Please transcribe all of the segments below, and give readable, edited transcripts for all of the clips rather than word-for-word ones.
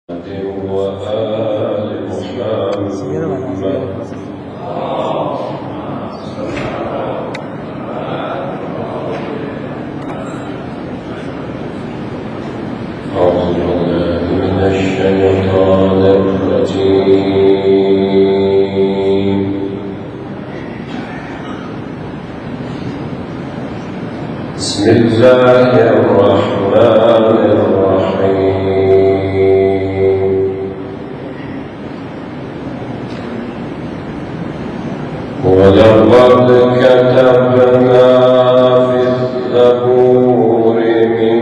وآل محمد. أعوذ بالله من الشيطان الرجيم. بسم الله الرحمن الرحيم. ولقد كتبنا في الزبور من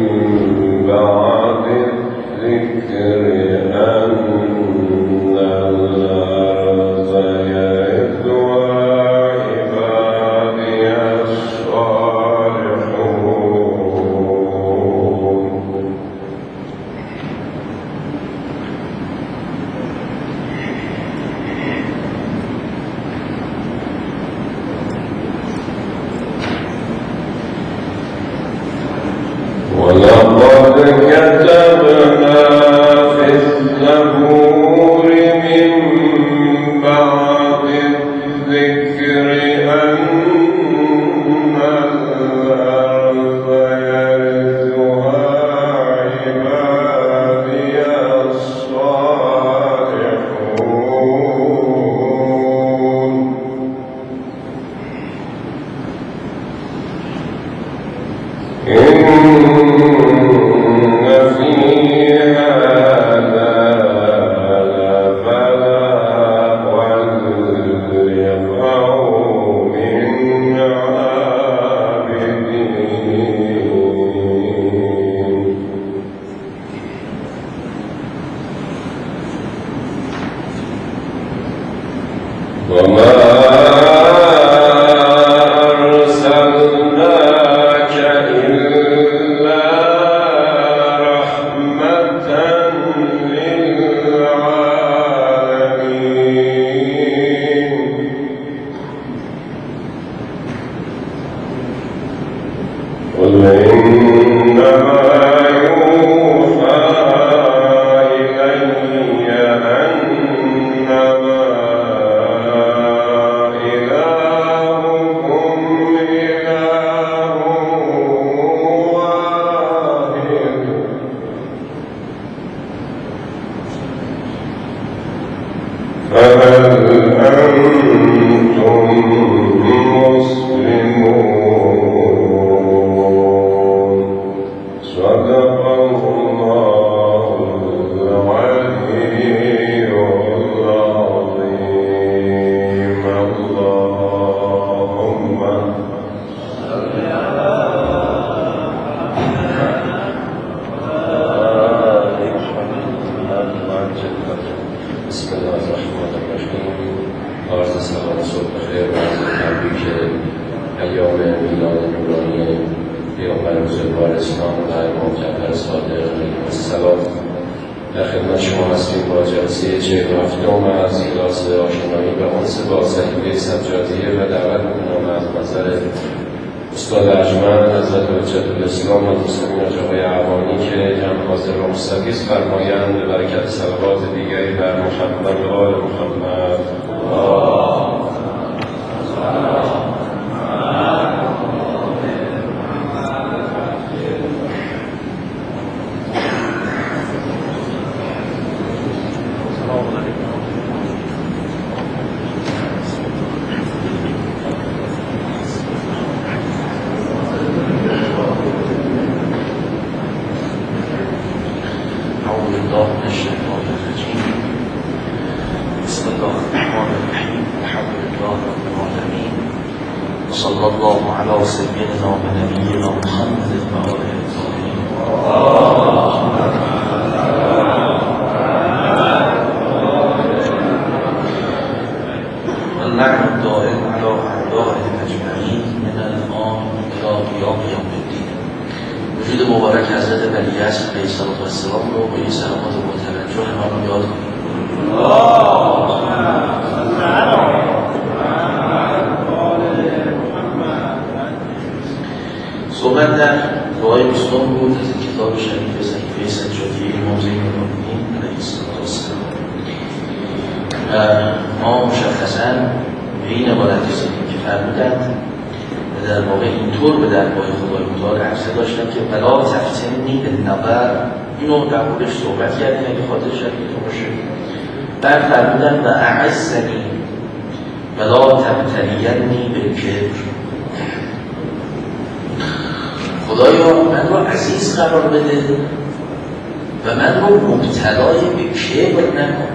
بعد الذكر أن الأرض يرثها عبادي الصالحون. ولقد كتبنا في الزبور من بعد الذكر أن الأرض يرثها عبادي الصالحون. إن في هذا لبلاغا لقوم عابدين. وما أرسلناك إلا رحمة للعالمين. قل إنما يوحى إلي أنما إلهكم إله واحد. فهل أنتم مسلمون؟ صدق الله العلي العظيم. اللهم صل على محمد. بسم الله الرحمن الرحیم. عرض سلام صبح بخیر و عرض تبریک ایام میلاد نورانی پیامبر بزرگوار اسلام و امام جعفر صادق علیه السلام در خدمت شما هستیم با جلسه 47م از کلاس آشنایی به انس با صحیفه سجادیه و دعوت می‌کنم از نظر استاد ارجمند حضرت حجت الاسلام و المسلمین آقای اعوانی که جمع حاضر را مستفیض فرمایند به برکت صلوات دیگری بر محمد و آل محمد. صلى الله على سيدنا ونبينا محمد وآله الطاهرين. واللعن الدائم على أعدائهم أجمعين من الآن إلى قيام يوم الدين. وجود مبارک حضرت ولیعصر علیه السلام رو به این سلامات با توجه من رو یاد کنید. صحبت در دعای بیستم بود از کتاب شریف صحیفه سجادیه امام زین العابدین اساساً به این عبارتی که فرمودند و در واقع اینطور به درگاه خدای متعال عرضه داشتن که ولا تفتنی بالنظر، اینو در موردش صحبت کردیم اگه خاطر شدیدتون باشه. بعد فرمودن و اعزنی ولا تبتلینی بالکبر، خدایا من رو عزیز قرار بده و من رو مبتلای به کبر نکن.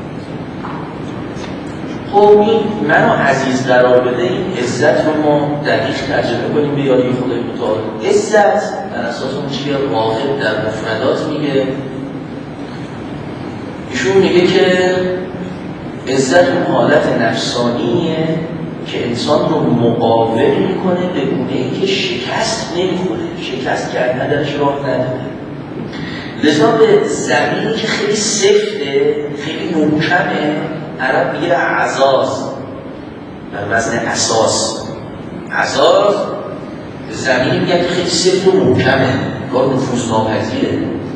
خب این منو عزیز قرار بده، این عزت رو ما دقیق ترجمه کنیم به یاری خدای متعال. عزت بر اساس اون چیه واحد در مفردات میگه، ایشون میگه که عزت اون حالت نفسانیه که انسان رو مقاوم میکنه به گونه‌ای که شکست نمیخوره، شکست کردن درش راه نداره. لذا به زمینی که خیلی سفته، خیلی محکمه، عرب میگه عزاز، بر وزن اساس. عزاز به زمینی میگه که خیلی سفت و محکمه، کار نفوذناپذیره.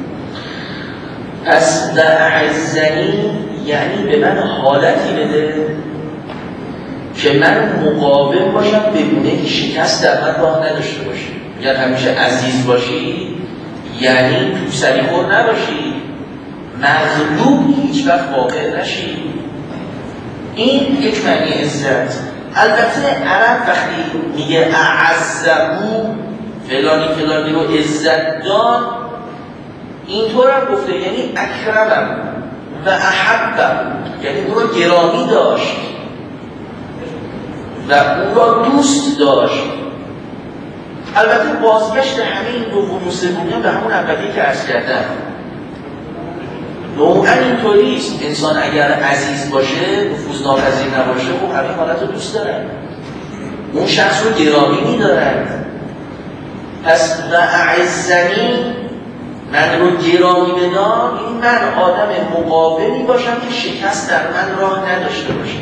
پس در اعزنی یعنی به من حالتی بده که من مقاوم باشم به گونه‌ای که شکست در من راه نداشته باشه. میگن همیشه عزیز باشی یعنی توسری خور نباشی، مغلوب هیچ وقت واقع نشی. این یک معنی عزت. البته عرب وقتی میگه اعزهو فلانی رو عزت داد، اینطور هم گفته یعنی اکرمم و احبم، یعنی او را گرامی داشت و او را دوست داشت. البته بازگشت همه این دوم و سومیان به همون اولی که عرض کردم. نوعا اینطوریست، انسان اگر عزیز باشه، نفوذناپذیر نباشه، خب همه حالت رو دوست دارن، اون شخص رو گرامی می‌دارن. پس و اعزنی، من رو گرامی بدار، این من آدم مقاومی باشم که شکست در من راه نداشته باشه.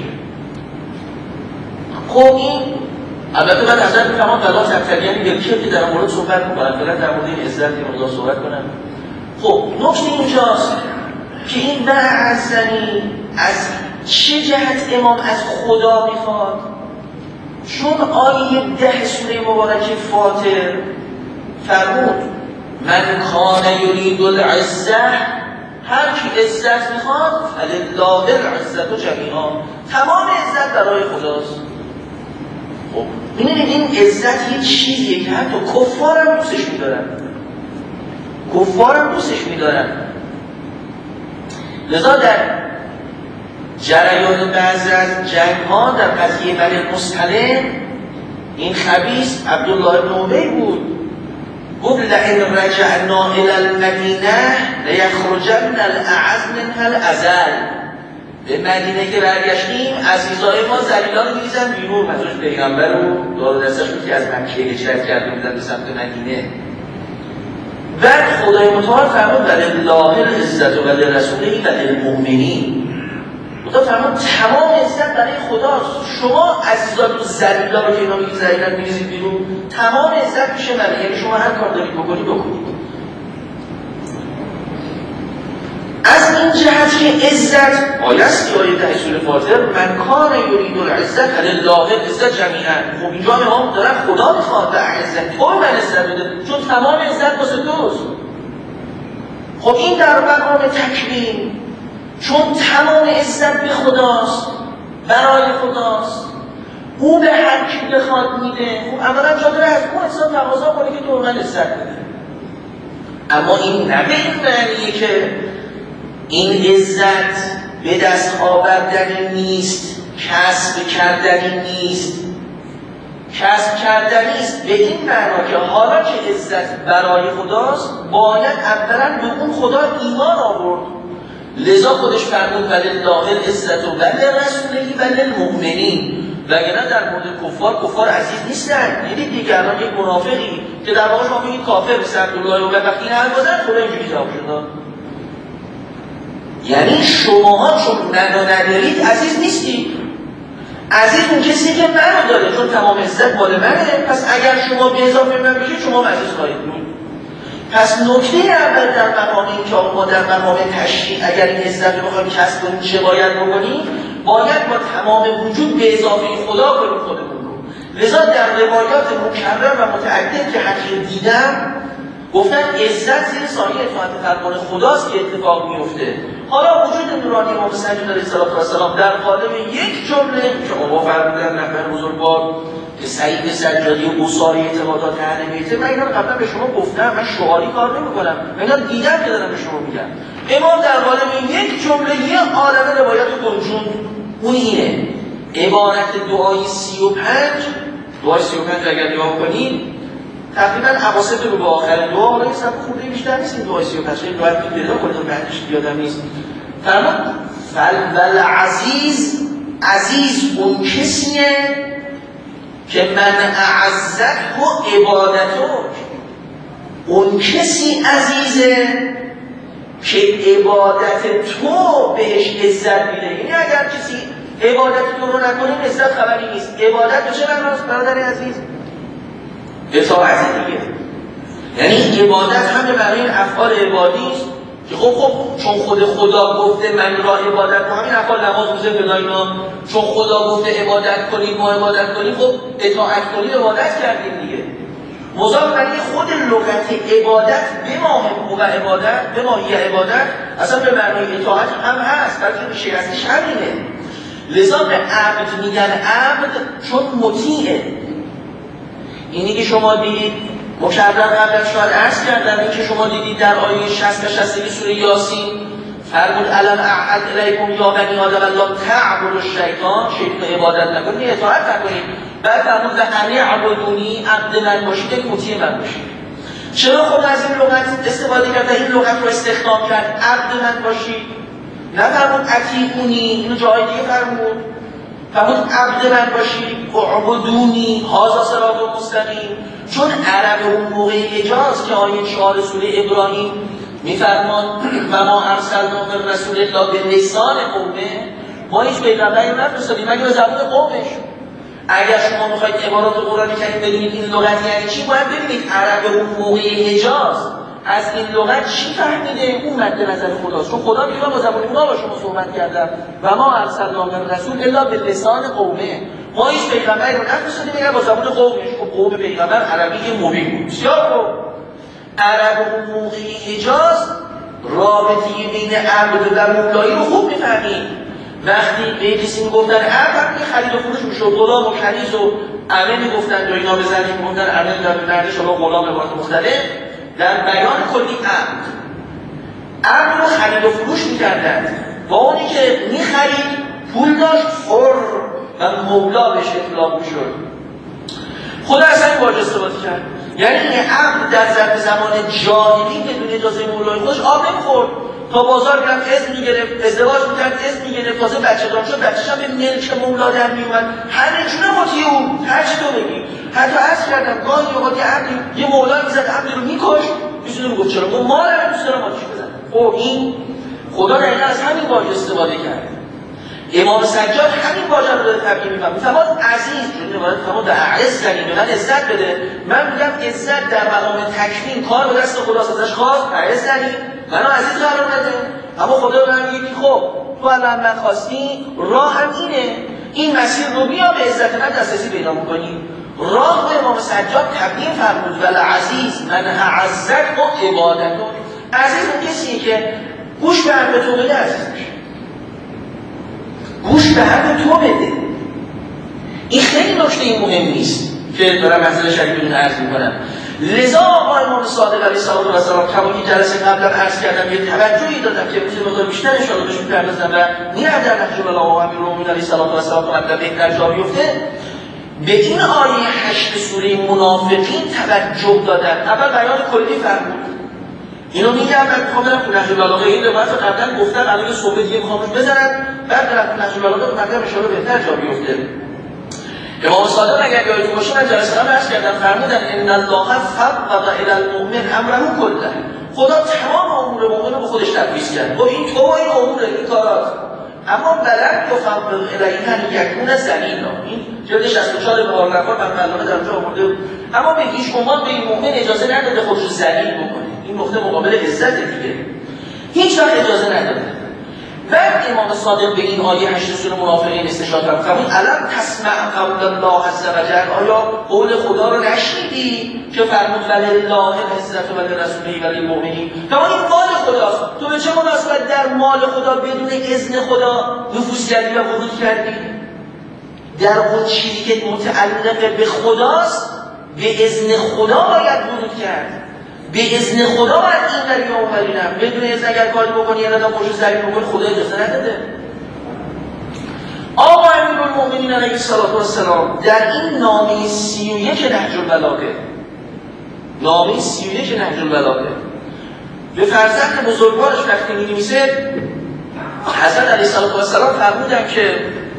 خب این البته من حضرت می‌فهمم ولا تبتلینی بالکبر که در مورد صحبت می‌کنم، فقط در مورد این عزت یه مقدار صحبت کنم. خب نکته اینجاست که این اعزنی از چه جهت امام از خدا میخواد؟ چون آیه 10 سوره مبارکه فاطر فرمود من کان یرید العزة، هر کی عزت میخواد فلله العزة جمیعا، تمام عزت برای خداست. خب می‌بینید این عزت یه چیزیه که حتی کفار هم دوستش می‌دارن، کفار هم دوستش می‌دارن. لذا در جریان بعضی از جنگ‌ها در قضیه بنی المصطلق این خبیث عبدالله بن ابی بود، گفت لئن رجعنا الی المدینه لیخرجن الاعز منها الاذل، به مدینه که برگشتیم عزیزای ما ذلیلا رو می‌ریزن بیرون. مثلا پیغمبر رو دار دستش بود که از مکه هجرت کرده بودن به سمت مدینه. بعد خدای متعال فرمود ولله العزة ولرسوله وللمؤمنین، خدا فرمود تمام عزت برای خداست، شما عزیزان و ذلیلا رو که اینا میگی ذلیلا می‌ریزید بیرون، تمام عزت میشه من، یعنی شما هر کار دارید بکنید. از این جهت که عزت آیست که آیه 10 سوره فاطر من کان یرید العزة فلله العزة جمیعا. خب اینجا هم دارن خدا میخواد به عزت تو من عزت بده، چون تمام عزت واسه توست. خب این در مقام تکریم، چون تمام عزت به خداست، برای خداست، او به هر کی بخواد میده. خب اولا جا داره از اون انسان تقاضا کنه که تو من عزت بده. اما این نه به این معنیه که این عزت به دست آوردنی نیست، کسب کردنی نیست. کسب کردنی است به این معنا که حالا که عزت برای خداست باید اولا به اون خدا ایمان آورد. لذا خودش فرمود ولله العزة ولرسوله وللمؤمنین، وگرنه در مورد کفار عزیز نیستن. دیدید دیگه الان یک منافقی که در واقع شما میگید کافر به عبدالله و وقتی این حرف بزن خدا اینجوری جواب شد، یعنی شماها چون ندارید عزیز نیستید. عزیز اون کسی که منو داره، چون تمام عزت مال منه. پس اگر شما به اضافه من بشید شما عزیز خواهید بود. پس نکته اول در مقام این که ما در مقام تشریع اگر این عزت رو بخوایم کسب کنیم چه باید بکنیم؟ باید با تمام وجود به اضافه خدا کنیم خودمون رو. لذا در روایات مکرر و متعدد که حقیق دیدم گفتن عزت زیر سایه اطاعت فرمان خداست که اتفاق میفته. حالا وجود نورانی امام سجاد علیه السلام در قالب یک جمله که بابا فرمودن رهبر بزرگوار که سعید سجادی و اصول اعتقادات اهل بیت، من اینا رو قبلا به شما گفتم، من شعاری کار نمی‌کنم، من اینا دیدم که دارم به شما میگم. امام در قالب یک جمله یه عالمه روایت کنجون، اون اینه عبارت دعای 35 اگر نگاه کنید تقریبا اواسط رو به آخر دعا، حالا یه سبب خورده بیشتر نیست این دعای 35 دعای پیدا کنید بعدش یادم نیست. فرمان فل عزیز، عزیز اون کسیه که من اعزت و عبادتو، اون کسی عزیزه که عبادت تو بهش عزت میده. یعنی اگر کسی عبادت تو رو نکنیم عزت خبری نیست. عبادت تو چه معناست برادر عزیز؟ اطاعت دیگه. یعنی عبادت هم به معنی افعال عبادی است که خب چون خود خدا گفته من را عبادت کنم، این افعال نماز روزه فلا اینا، چون خدا گفته عبادت کنیم ما عبادت کنیم، خب اطاعت کنیم عبادت کردیم دیگه. مضاف معنی خود لغت عبادت به ما و عبادت به ما یه عبادت اصلا به معنی اطاعت هم هست، بلکه میشه ازش همینه. لذا به عبد میگن عبد چون مطیعه. اینی که شما دیدید مکرر قبلا شاید عرض کردم، این که شما دیدید در آیه 60 و 61 سوره یاسین فرمود الم اعهد الیکم یا بنی آدم الا تعبدوا الشیطان، شیطان عبادت نکنید، اطاعت نکنید. بعد فرمود ان اعبدونی، عبد من باشید که مطیع من باشید. چرا خود از این لغت استفاده کرد، این لغت رو استخدام کرد عبد من باشید؟ نه فرمود اطیعونی، اینو جای دیگه فرمود عبد من باشید، اعبدونی هذا صراط مستقیم. چون عرب اون موقع حجاز که آیه 4 سوره ابراهیم میفرمان و ما ارسلنا من رسول الله به لسان قومه، ما هیچ پیغمبری نفرستادیم مگر به زبان قومش. اگر شما میخواید عبارات قرآن کریم بدونید این لغت یعنی چی، باید ببینید عرب اون موقع حجاز از این لغت چی فهمیده، اون مد نظر خداست. چون خدا میگه با زبان اونا با شما صحبت کردم و ما ارسلنا من رسول الا به لسان قومه، ما هیچ پیغمبری رو نفرستادیم مگر با زبان قومش. خب قوم پیغمبر عربی مبین بود. بسیار خوب. عرب اون موقع حجاز رابطه بین عبد و مولایی رو خوب میفهمید. وقتی به کسی میگفتن عبد، این خرید و فروش میشد، غلام و کنیز و عمه میگفتن و اینا به زنی میگفتن عمه در نردش حالا غلام عبارت مختلف، در بیان کلی عبد رو خرید و فروش میکردن و اونی که میخرید پول داشت فر و مولا بهش اطلاق میشد. خدا اصلا این واژه استفاده کرد، یعنی این عبد در زمان جاهلی بدون اجازه مولای خودش آب نمیخورد، تا بازار میرفت اذن میگرفت، ازدواج میکرد اذن میگرفت، تازه بچه دار شد بچه‌ش هم به ملک مولا در میومد، همه جوره مطیع او، هر چی تو بگی. حتی عرض کردم گاهی اوقات یه مولا میزد عبد رو میکش، میتونه میگفت چرا من مال رو دوست دارم آتیش بزنم. خب این خدا دقیقاً از همین واژه استفاده کرد. امام سجاد همین واژه رو داره تبیین می‌کنه. می‌فرماد عزیز، چون باید فرمود اعز کنیم، به من عزت بده. من میگم عزت در مقام تکوین کار به دست خداست، ازش خواست اعز کنیم، منو عزیز قرار بده. اما خدا به من میگه خب تو الان من خواستی، راه هم اینه، این مسیر رو بیا به عزت من دسترسی پیدا می‌کنی. راه به امام سجاد تبیین فرمود ول عزیز من اعزت و عبادتون. عزیز اون کسیه که گوش به حرف تو بده عزیز میشه. گوش به حرف تو بده. این خیلی نکته مهم نیست که دارم مسئله شریف بدون عرض میکنم. لذا آقا امام صادق علیه السلام کما که جلسه قبلا عرض کردم یه توجهی دادم که روز مقدار بیشتر ان شاء الله بهش می‌پردازم و میرم در نهج البلاغه و امیرالمومنین علیه السلام قبلا بهتر جا بیفته. به این آیه 8 سوره منافقین توجه دادن. اول بیان کلی فرمود. اینو میگم من میخوام برم تو نهج البلاغه، این روایت رو قبلا گفتم، الان یه صحبت دیگه میخوام بزنم، بعد برم تو نهج البلاغه رو مطلب ان شاء الله بهتر جا بیفته. امام صادق اگر یادتون باشه من جلسه قبل عرض کردم، فرمودن ان الله فوض الی المؤمن امره کله. خدا تمام امور مؤمن رو به خودش تفویض کرد. خب این تو این امور این کارات، اما ولن یفوض الیه ان یکون ذلیلا. این جلد 64 بهار نفر من در اونجا آورده. اما به هیچ عنوان به این مؤمن اجازه نداده خودش ذلیل بکنه. این نقطه مقابل عزت دیگه. هیچ وقت اجازه نداده. بعد امام صادق به این آیه 8 سوره منافقین استشهاد فرمود الم تسمع قول الله عز وجل، آیا قول خدا رو نشنیدی که فرمود ولله العزة ولرسوله وللمؤمنین؟ تا این مال خداست، تو به چه مناسبت در مال خدا بدون اذن خدا نفوذ کردی و ورود کردی؟ در اون چیزی که متعلق به خداست به اذن خدا باید ورود کرد، به اذن خدا باید این وری و اون وری نم. بدون اذن اگر کاری بکنی یا ندام خوش زری بکنی خدا اجازه نداده. آقا امیرالمؤمنین علیه السلام در این نامه 31 نهج البلاغه، نامه 31 نهج البلاغه به فرزند بزرگوارش وقتی می‌نویسه، حضرت علیه السلام فرمودن که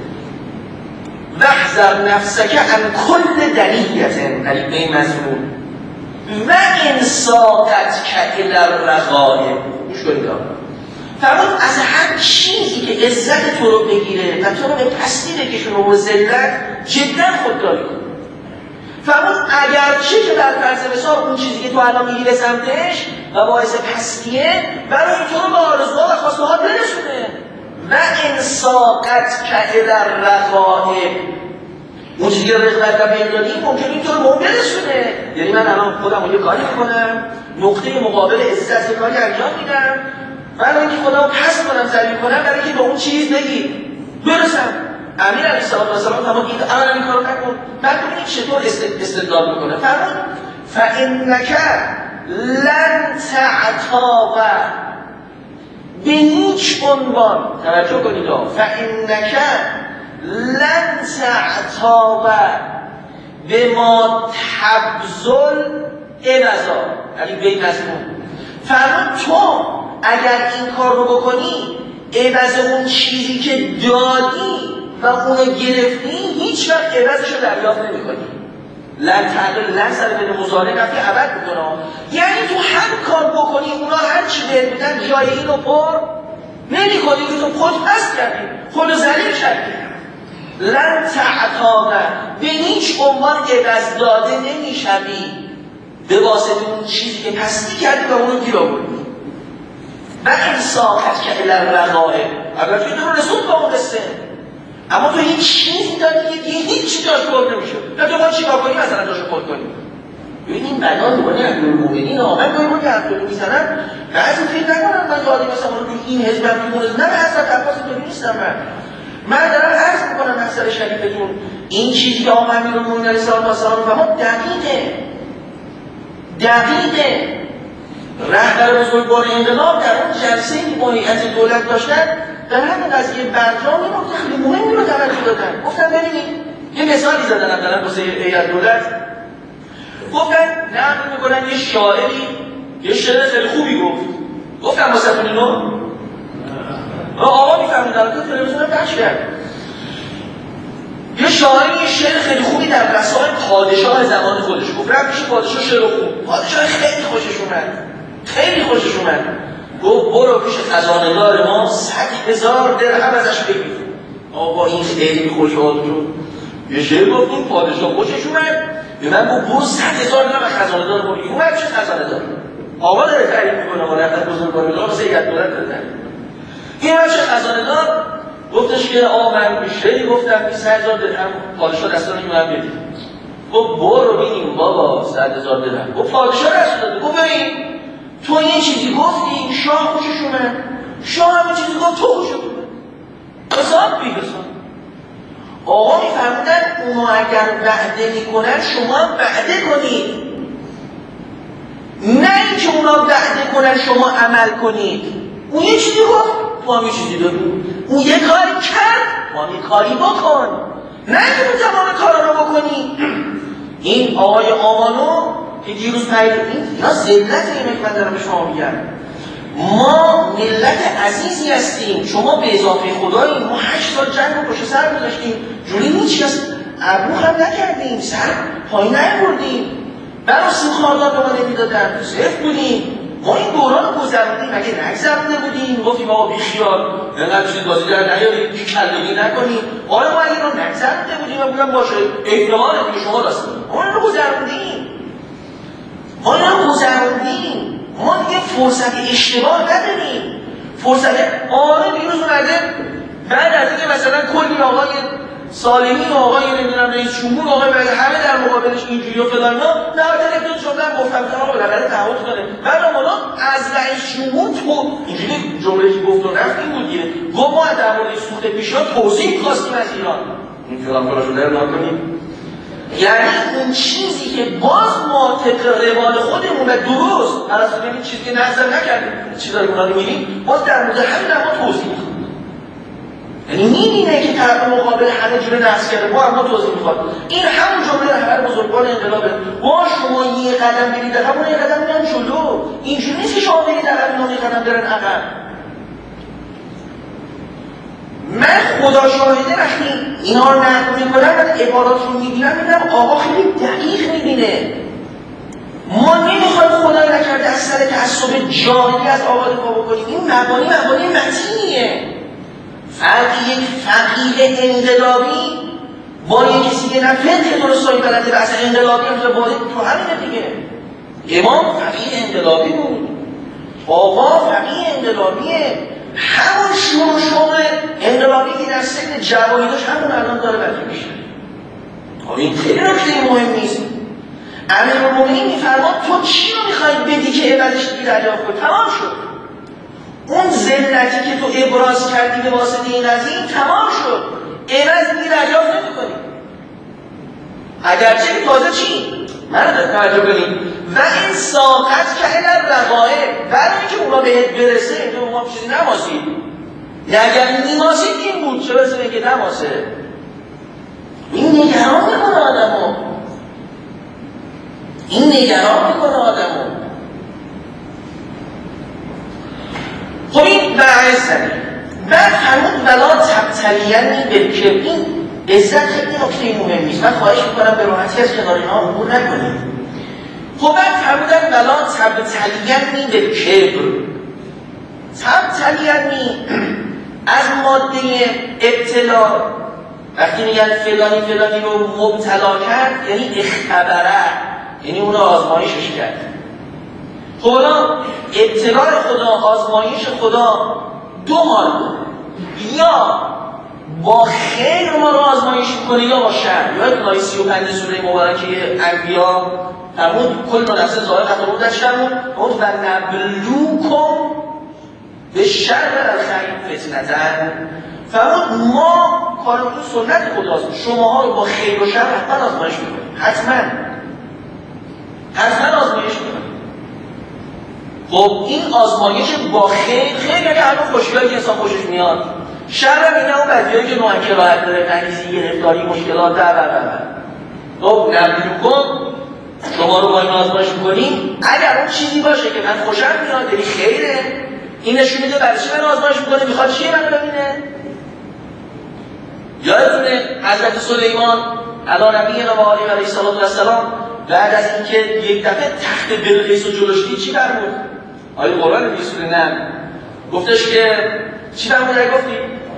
وحذر نفسک عن کل دنیت علی مظلوم و انساقت که الرغائب. گوش کنید فرمود از هر چیزی که عزت تو رو بگیره و تو رو به پستی بکشونه و ذلت جدا خودداری کن. فرمود اگرچه که در فرض مثال اون چیزی که تو الان میگیره سمتش و باعث پستیه برای تو رو به آرزوها و خواسته ها برسونه. و انساقت که الرغائب، اون چیزی که رغبت و میل داریم ممکنه اینطور ممکن برسونه. یعنی من الان خودم یه کاری میکنم، نقطه مقابل عزت یه کاری انجام میدم، برای اینکه خدا رو پس کنم ذلیل کنم، برای اینکه به اون چیز بگی برسم. امیر علیه السلام فرمود این کارو نکن. بعد ببینید چطور استدلال میکنه. فرمود فانک لن تعتاب به هیچ عنوان، توجه کنید، فانک لن تعتاب به ما تبذل عوضا، یعنی به مضمون. فرمود تو اگر این کار رو بکنی عوض اون چیزی که دادی و اونو گرفتی هیچ وقت عوضش رو دریافت نمی کنی. لن تعدل لن سر به مضارع نفی عبد میکنه، یعنی تو هر کار بکنی اونا هر چی بهت میدن جای اینو پر نمی کنی که تو خود پست کردی، خود ذلیل کردی. لن تعتاب به هیچ عنوان عوض داده نمیشوی به واسطه اون چیزی که پستی کردی و اونو گیر آوردی. و انساقت که الرغائب، اگر تو رو رسول با اون قصه، اما تو هیچ چیزی دادی که هیچ جاش پر نمیشه. نه تو باید چیکار کنی مثلا جاشو پر کنی. ببین این بنا دوباره امیرالمؤمنین آمد دوباره که حرف رو میزنن، بعضی فکر نکنن من یادی مثلا رو این حزب هم تو نه به حضرت عباس اینطوری نیستم. من دارم عرض میکنم محضر شریفتون این چیزی که آقا امیرالمؤمنین علیه السلام فرمود دقیقه. رهبر بزرگوار انقلاب در اون جلسه‌ای که با هیئت دولت داشتن در همین قضیه برجام نکته خیلی مهمی رو توجه دادن. گفتن ببینید یه مثالی زدن دارن واسه هیئت دولت، گفتن نقل میکنن یه شاعری یه شعر خیلی خوبی گفتن واسه اینو آقا میفهمیدن تو تلویزیون پخش کرد. یه شاعری یه شعر خیلی خوبی در رسائل پادشاه زمان خودش گفت، رفت پیش پادشاه شعر خوب، پادشاه خیلی خوشش اومد، گفت برو پیش خزانه‌دار ما 100,000 درهم ازش بگیر. آقا این خیلی خوشحال شد، یه شعر گفت این پادشاه خوشش اومد، به من گفت برو 100,000 درهم خزانه‌دار ما بگیر. اومد چه خزانه‌دار؟ آقا داره تعریف میکنه ما رفتن بزرگوار انقلاب واسه هیئت دولت دادن. این چه خزانه‌دار گفتش که آقا من شعری گفتم 20,000 درهم پادشاه دستان این من بدید. گفت برو ببین بابا 100,000 درهم. گفت پادشاه دست داد. گفت ببین تو یه چیزی گفتی شاه خوشش اومد، شاه هم چیزی گفت تو خوشش اومد، حساب بی حساب. آقا میفرمودن اونا اگر وعده میکنن شما هم وعده کنید، نه اینکه اونا وعده کنن شما عمل کنید. اون یه چیزی گفت ما هم یه چیزی داریم، اون یه کاری کرد ما هم یه کاری بکن، نه اینکه اون تمام کارا رو بکنی. این آقای آمانو که دیروز پیدا این یا ذلت اینه که من دارم به شما میگم، ما ملت عزیزی هستیم، شما به اضافه خداییم، ما 8 سال جنگ رو پشت سر گذاشتیم، جوری هیچ کس ابرو هم نکردیم، سر پایین نیاوردیم، برای سیم خاردار به ما نمیدادن، صفر بودیم. ما این دوران گذروندیم، اگه نگذرونده بودیم گفتیم آقا بیخیال اینقدر چیز بازی در نیاریم، کلگی نکنیم. آره ما اگه رو نگذرونده بودیم و بودم باشه احتماله دیگه شما راست کنیم، ما این رو گذروندیم، ما دیگه فرصت اشتباه نداریم، فرصت آره دیروز اومده بعد از اینکه مثلا کلی آقای سالمی و آقای نمیدونم رئیس جمهور آقای ولی همه در مقابلش اینجوری و فلان اینا نهایتا یک دو جمله گفتم که آقا بالاخره تعهد داره. بعد اومدن از رئیس جمهور تو اینجوری جمله‌ای گفت و رفت این بود دیگه گفت ما در مورد سوخت پیشا توضیح خواستیم از ایران این فلان فلان شده رو نکنیم. یعنی اون چیزی که باز ما طبق روال خودمون و درست از این چیزی که نظر نکردیم چیزایی اونا رو می‌بینیم باز در مورد همین ما توضیح می‌خوایم. یعنی می‌بینه که طرف مقابل همه جوره نقص کرده با هم توضیح می‌خواد. این همون جمله هر بزرگوار انقلابه. با شما یه قدم برید همون یه قدم میان جلو. اینجوری نیست که شما برید عقب اینا یه قدم برن عقب. من خدا شاهده وقتی اینا رو نقل میکنم من عبارات رو میبینم میبینم آقا خیلی دقیق میبینه. ما نمیخوایم خدای نکرده از سر تعصب جاهلی از آقا دفاع بکنیم. این مبانی متینیه. فرق یک فقیه انقلابی با یک کسی که نه فقه درستایی بلده و اصلا انقلابی هم باید تو همینه دیگه. امام فقیه انقلابی بود، آقا فقیه انقلابیه. همون شروع انقلابی که در سن جوانی داشت همون الان داره برده میشه. این خیلی نکته مهم نیست. امیرالمومنین میفرماد تو چی رو میخوای بدی که عوضش دیگه دریافت کنی؟ تمام شد. اون ذلتی که تو ابراز کردی به واسطه این قضیه تمام شد. عوض دیگه دریافت نمی‌کنی. اگرچه که تازه چی؟ من رو توجه کنیم و این ساقط که این رقایب برای اینکه اونا بهت برسه اینکه اونا چیزی نماسید اگر نیماسید این بود چه برسه اینکه نماسه این نگران میکنه آدمو خب این برعیز زنی بعد همون ولا تبتلیانی بالکبر این عزت خیلی نکته مهمیست. من خواهش میکنم به راحتی از کنار اینا عبور نکنیم. خب بعد فرمودن ولا تبتلیانی بالکبر. تبتلیانی از ماده ابتلا وقتی میگن فلانی رو مبتلا کرد یعنی اختبره یعنی اون رو آزمایشش کرد. خب ابتلاء خدا آزمایش خدا دو حال داره یا با خیر ما رو آزمایش میکنه یا با شر. یا آیه 35 سوره مبارکه انبیا فرمود کل نفس ذائقة الموت شرمون فرمود و نبلوکم به شر و الخیر فتنة فرمود ما کارمون سنت خداست شماها رو با خیر و شر حتما آزمایش میکنیم حتما آزمایش میکنیم. خب این آزمایش با خیر یعنی همون خوشیایی که انسان خوشش میاد شر هم اینه اون بدیایی که نوع کراهت داره تنیزی گرفتاری مشکلات خب نبلوکم شما رو با این آزمایش میکنیم اگر اون چیزی باشه که من خوشم میاد یعنی خیره این نشون میده برای چی من آزمایش میکنه میخواد چیه من ببینه. یادتونه حضرت سلیمان علی نبینا و آله علیه السلام بعد از اینکه یک دفعه تخت بلقیس رو جلوش دید چی فرمود؟ آیه قرآن میگه سوره نمل گفتش که چی فرمود گفتی؟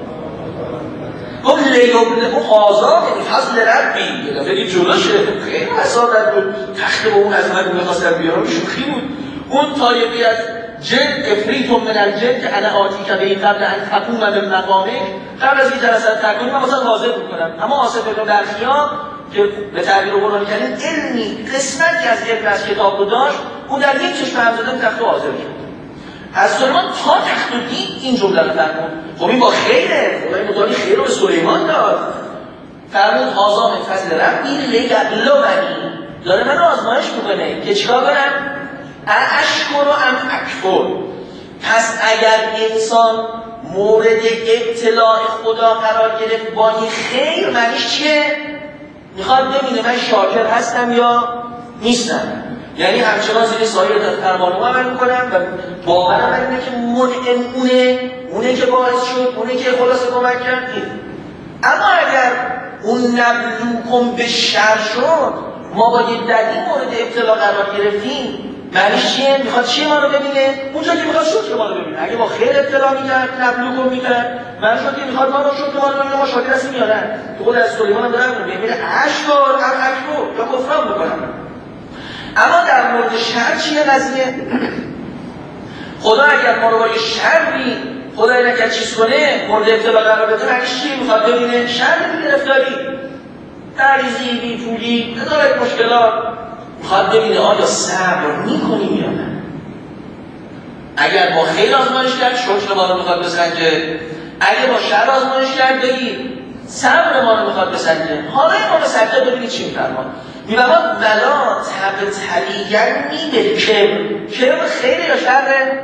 گفت لیبل اون آزاد یعنی فضل ربی یه دفعه دید جلوشه خیلی حسادت بود تخت با اون عظمت میخواستن بیارم شوخی بود. اون طایفی از جن افریت من الجن که انا آتی که به قبل ان تقوم من مقامه قبل از این جلسه تکون من مثلا حاضر میکنم اما آصف ابن برخیان که به تعبیر قرآنی کردن علمی قسمتی از علم از کتاب رو داشت اون در یک چشم هم زدن تخت رو حاضر کرد. از سلیمان تا تخت رو دید این جمله رو فرمود. خب این با خیره خدای متعالی خیر رو به سلیمان داد فرمود هذا من فضل ربی لیبلونی داره من رو آزمایش میکنه که چیکار کنم؟ اشکر و ام اکفر. پس اگر انسان مورد ابتلاء خدا قرار گرفت با این خیر معنیش چیه؟ میخواد ببینه من شاکر هستم یا نیستم. یعنی همچنان زیر سایر فرمانو عمل میکنم و باورم اینه که منعم اونه که باعث شد اونه که خلاصه کمک کرد این. اما اگر اون نبلوکم به شر شد ما با یک در این مورد ابتلا قرار گرفتیم معنیش چیه؟ میخواد چیه ما رو ببینه؟ اونجا که میخواد شکر ما رو ببینه. اگه با خیر ابتلا میکرد نبلوکم میکرد معنیش که میخواد ما رو شکر ما رو ببینه ما شاکر هستیم یا نه. تو خود از سلیمان هم دارم میگه اشکر ام اکفر یا کفران بکنم. اما در مورد شر چیه قضیه؟ خب خدا اگر ما رو با یه شری خدای نکرد چیز کنه مورد ابتلا قرار بده معنیش چی؟ میخواد ببینه شر گرفتاری غریزی بی پولی ندارد مشکلات میخواد ببینه آیا صبر میکنیم یا نه. اگر با خیر آزمایش کرد شکر ما رو میخواد بسنجه، اگر با شر آزمایش کرد بگید صبر ما رو میخواد بسنجه. حالا ما به سجده ببینید چی میفرمان. میفرمان ولا تبتلی‌نی بالکبر خیره یا شره؟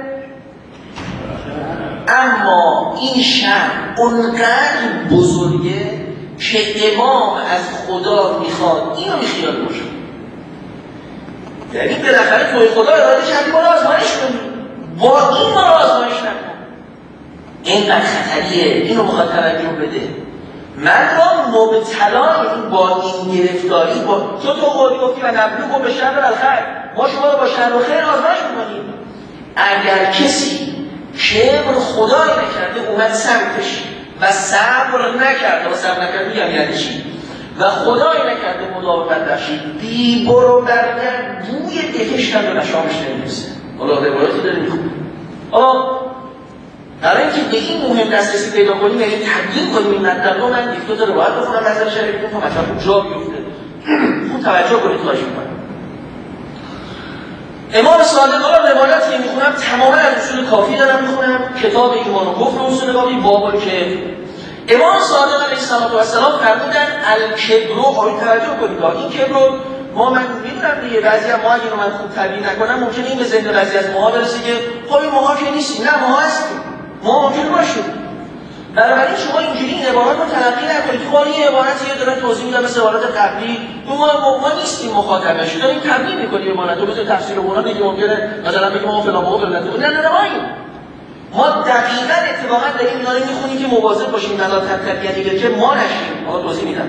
اما این شر اونقدر بزرگه که امام از خدا میخواد اینو بیخیال باشه. یعنی بالاخره توی خدا اراده کردی ما رو آزمایش کنی، با این ما رو آزمایش نکن. اینقدر خطریه، اینو میخواد توجه بده. من را مبتلا با این گرفتاری تو قولی گفتی و نبلوغ به شر و الخیر، ما شما رو با شر و خیر آزمایش میکنیم. اگر کسی کبر خدایی نکرده اومد سمتش و صبر نکرده و صبر نکرده میگم یعنی چی؟ و خدایی نکرده مداومت بخشید بی برو برگرد بوی بهشت هم به مشامش نمیرسه. حالا روایت رو داریم میخونیم. برای اینکه به این مهم دسترسی پیدا کنیم یعنی تبیین کنیم این مطلب رو من یک دو تا روایت بخونم نظر شریفتون تا مطلب خوب جا بیفته. خوب توجه کنید خواهش می‌کنم. امام صادق را روایت که میخونم تماما از اصول کافی دارم میخونم، کتاب ایمان و کفر و اصول کافی باب که امام صادق علیه السلام فرمودن الکبر، آید توجه کنید این کبر ما من میدونم دیگه بعضی از ما اگه رو من خوب تبیین نکنم ممکنه این به ذهن بعضی از ماها برسه که خب این ماها که نیستیم. نه ماها هستیم، ما ممکنه باشیم. بنابراین شما اینجوری این عبارات رو تلقی نکنید. خب این عبارتی رو دارن توضیح میدن مثل عبارات قبلی ما نیستیم مخاطبش، داریم تبیین میکنیم عبارات رو مثل تفسیر قرآن دیگه ممکنه مثلا بگیم ما فلان موقع نه ما دقیقاً اتفاقا داریم اینا رو میخونیم که مواظب باشیم ولا تبیین که ما نشیم. آقا توضیح میدم.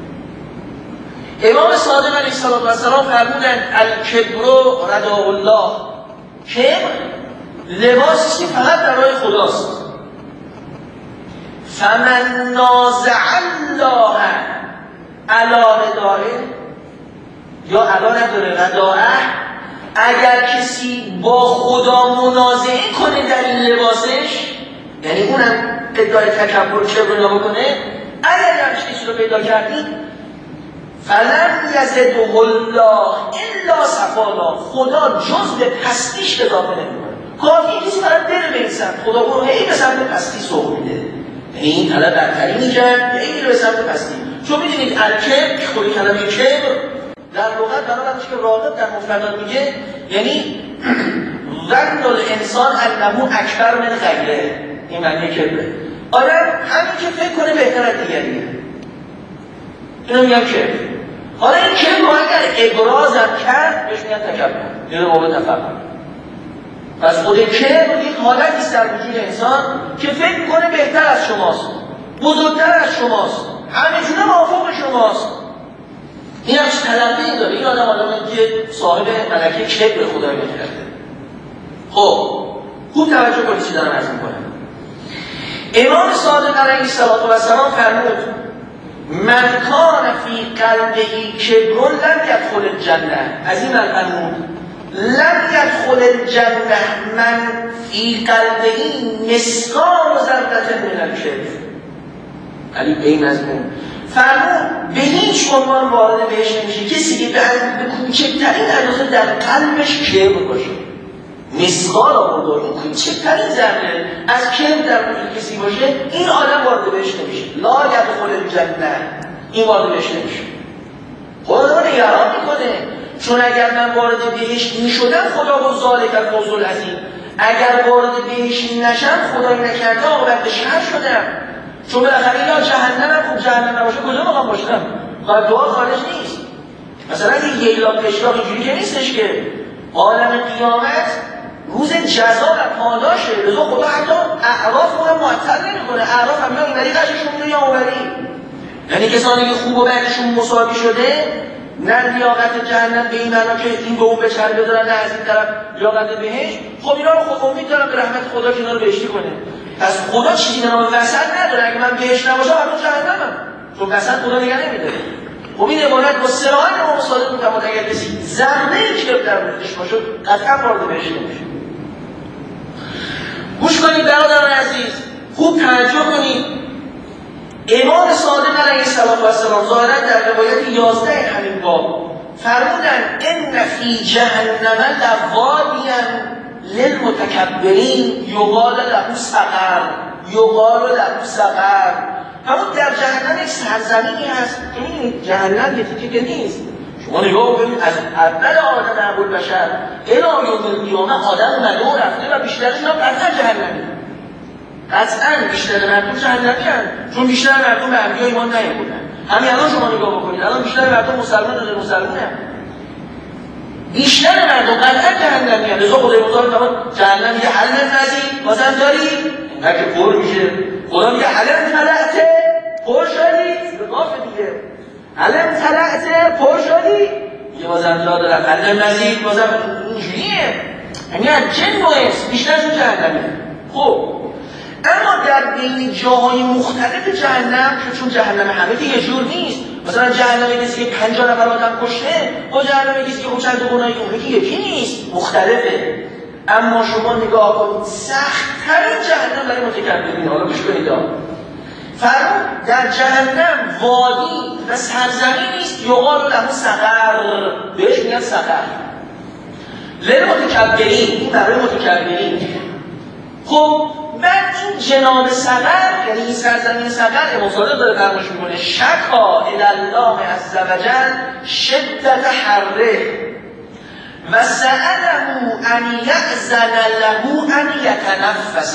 امام صادق علیه السلام فرمودند الکبر رداء الله، کبر لباسی که فقط برای خداست. فمن نازع الله علی ردائه یا علا نداره رداءه، اگر کسی با خدا منازعه کنه در این لباسش یعنی اونم ادعای تکبر کبر بکنه، اگر همچین چیزی رو پیدا کردید فلم یزده الله الا سفالا، خدا جز به پستیش اضافه نمیکنه. کافی کسی برای بره به این سمت خدا اون رو هی به سمت پستی سوق میده، این طلب برتری میکرد هی میره به سمت پستی. چون میدونید الکبر خود کلمه کبر در لغت برای که راغب در مفردات میگه یعنی ظن الانسان انه اکبر من غیره، این معنی کبره. آدم همین که فکر کنه بهتر از دیگریه، اینو میگم کبر. حالا این کبر رو اگر ابراز هم کرد بهش میگن تکبر، یعنی قابل تفکر. پس خود کبر یک حالتی است در وجود انسان که فکر میکنه بهتر از شماست، بزرگتر از شماست، همه جوره موافق شماست. این همچه تلقی داره. این آدم که صاحب ملکه کبر خدایی کرده. خب خوب توجه کنید چی دارم عرض میکنم. امام صادق علیه السلام فرمود من کان فی قلبه کبر لم یدخل الجنه. از این فرمود لم یدخل الجنه من فی قلبه مثقال ذره من الکبر. علی به این مضمون فرمود به هیچ عنوان وارد بهش نمیشه کسی که به کوچکترین اندازه در قلبش کبر باشه. مثقال آورده این کوچکترین ذره از کبر در وجود کسی باشه این آدم وارد بهش نمیشه. لا یدخل الجنه، این وارد بهش نمیشه. خدا رو نگران میکنه. چون اگر من وارد بهش میشدم خدا با ذالک الفوز العظیم، اگر وارد بهش نشم خدایی نکرده عاقبت به شر شدم. چون بالاخره یا جهنم خوب جهنم نباشه کجا مقام باشم؟ دعا خارج نیست. مثلا این ییلاق اشلاق اینجوری که نیستش که عالم قیامت روز جزا و پاداشه. لذا خدا حتی اعراف رو معطل نمیکنه. اعراف هم یا اینوری قششون میره یا اونوری. یعنی کسانی که خوب و بدشون مساوی شده نه لیاقت جهنم به این معنا که این به اون بچربه دارن، نه از این طرف لیاقت بهشت. خب اینا رو خود امید دارم به رحمت خدا که اینا رو بهشتی کنه. پس خدا چیزی به نام وسط نداره. اگه من بهشت نباشم همون جهنمم، چون وسط خدا نگه نمیداره. خب این عبارت با صراحت امام صادق میفرماد اگر کسی ذره کبر در وجودش باشه قطعا وارد بهشت نمیشه. گوش کنید برادران عزیز، خوب توجه کنید. امام صادق علیه السلام ظاهرا در روایت 11 همین باب فرمودند ان فی جهنم لوادیا للمتکبرین یقال له سقر، یقال له سقر. همون در جهنم یک سرزمینی هست که می‌بینید جهنم یه تیکه که نیست. شما نگاه کنید از اول آدم ابوالبشر الی یوم القیامه آدم اومده و رفته و بیشترش هم قطعا جهنمی. قطعا بیشتر مردم جهنمی هستند، چون بیشتر مردم به انبیا ایمان نیاوردن. همین الان شما نگاه بکنید، الان بیشتر مردم مسلمان و غیر مسلمان هستند. بیشتر مردم قطعا جهنمی هستند. لذا خدای متعال فرمود جهنم میگه هل من مزید بازم داری؟ اینقدر که پر میشه. خدا میگه هل امتلأت پر شدی؟ به قاف دیگه هل امتلأت پر شدی؟ یه بازم جا دارم هل من مزید بازم اینجوریه. یعنی از جن باعث بیشترشون جهنمی. خب اما در بین جاهای مختلف جهنم که چون جهنم همه که یه جور نیست، مثلا جهنم کسی که 50 نفر آدم کشته با جهنم کسی که چند تا گناهی کنه که یکی نیست، مختلفه. اما شما نگاه کنید سخت‌ترین جهنم برای متکبرین، حالا گوش کنید فرمود در جهنم وادی و سرزمینی است یقال له سقر، بهش میگن سقر. للمتکبرین، این برای متکبرین. خب بعد این جناب سقر، یعنی این سرزمین سقر، امام صادق داره فرمایش میکنه شکا الی الله عز وجل شدت حره و سأله ان یأذن له ان یتنفس.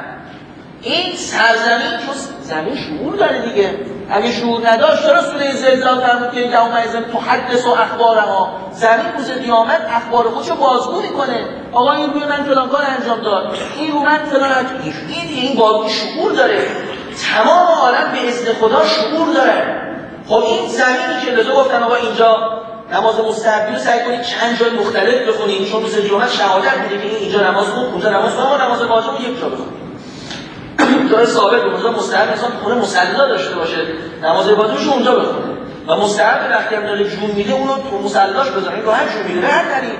این سرزمین چون زمین شعور داره دیگه، اگه شعور نداشت چرا سوره زلزال فرمود که یوم یذ تحدث اخبارها، زمین روز قیامت اخبار خودشو بازگو میکنه. آقا این روی من فلان کار انجام داد، این رو من فلان این بازگو شعور داره. تمام عالم به اذن خدا شعور داره. خب این زمینی که لذا گفتن آقا اینجا نماز مستحبی رو سعی کنید چند جای مختلف بخونید، چون روز قیامت شهادت میده که اینجا نماز خوند، اونجا نماز خوند، نماز واجب یک جا بخونید. داره ثابت به موضوع مستحب انسان خونه مصلا داشته باشه، نماز واجبش اونجا بخونه و مستحب وقتی هم داره جون میده اونو تو مصلاش بذاره، راحت جون میده راحت نرید.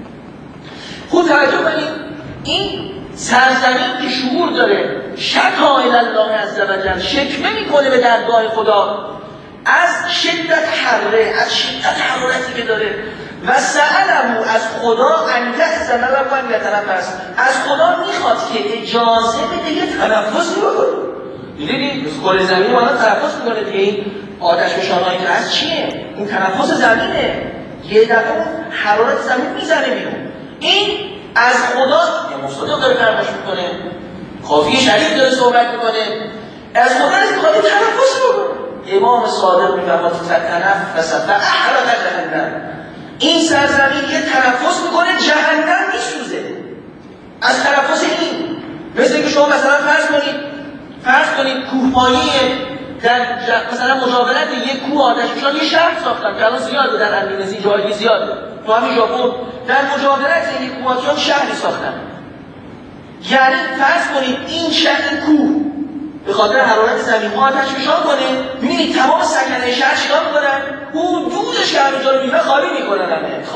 خود توجه کنید این سرزمین که شعور داره شکا الی الله عز وجل، شکوه میکنه به درگاه خدا از شدت حره، از شدت حرارتی که داره و سأله از خدا ان یأذن له ان یتنفس، از خدا میخواد که اجازه بده یه تنفس بکنه. دیدید کل زمین ما تنفس میکنه که این آتش فشانایی که هست چیه؟ این تنفس زمینه. یه دفعه حرارت زمین میزنه بیرون. این از خدا یه مصادق داره فرمایش میکنه، کافی شریف داره صحبت میکنه، از خدا میخواد تنفس بکنه. امام صادق میفرماد تنفس فاحرق جهنم، این سرزمین یه تنفس میکنه جهنم میسوزه از تنفس این. مثل اینکه شما مثلا فرض کنید کوهپایه در مثلا مجاورت یک کوه آتشفشان یه شهر ساختن که الان زیاده در اندونزی، جایی زیاده، تو همین ژاپن در مجاورت یک کوه آتشفشان شهری ساختن. یعنی فرض کنید این کوه به خاطر حرارت زمین آتشفشان کنه، می‌بینید تمام سکنه شهر چیکار می‌کنن؟ حدود شهر رو جلو میوه خالی می‌کنن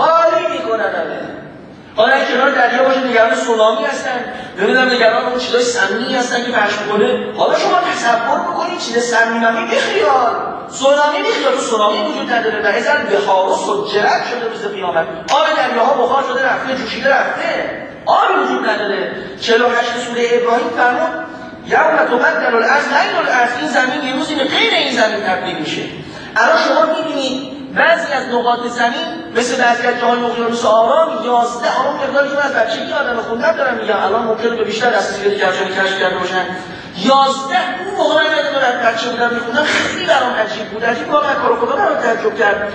همه. حالا این کنار دریا باشه نگران سونامی هستن، نمیدونم نگران اون چیزای سمی هستن که پخش می‌کنه. حالا شما تصور بکنید چیز سمی بیخیال، سونامی بیخیال، تو سونامی وجود نداره و اذا بهار و سجرت شده روز قیامت، آب دریاها بخار شده رفته، جوشیده رفته، آبی وجود نداره. 48 سوره ابراهیم فرمود یوم تبدل الارض غیر الارض، این زمین یه روزی به غیر این زمین تبدیل میشه. الان شما می‌بینید بعضی از نقاط زمین مثل بعضی از جاهای اقیانوس آرام 11 الان مقداری که از بچگی آدم خوندم دارم میگم، الان ممکنه به بیشتر دسترسی کفشانی کشف کرده باشن. 11 اون موقع من یادم بچه بودم میخوندم خیلی برام عجیب بود، عجیب واقعا کارو خدا برام تعجب کرد.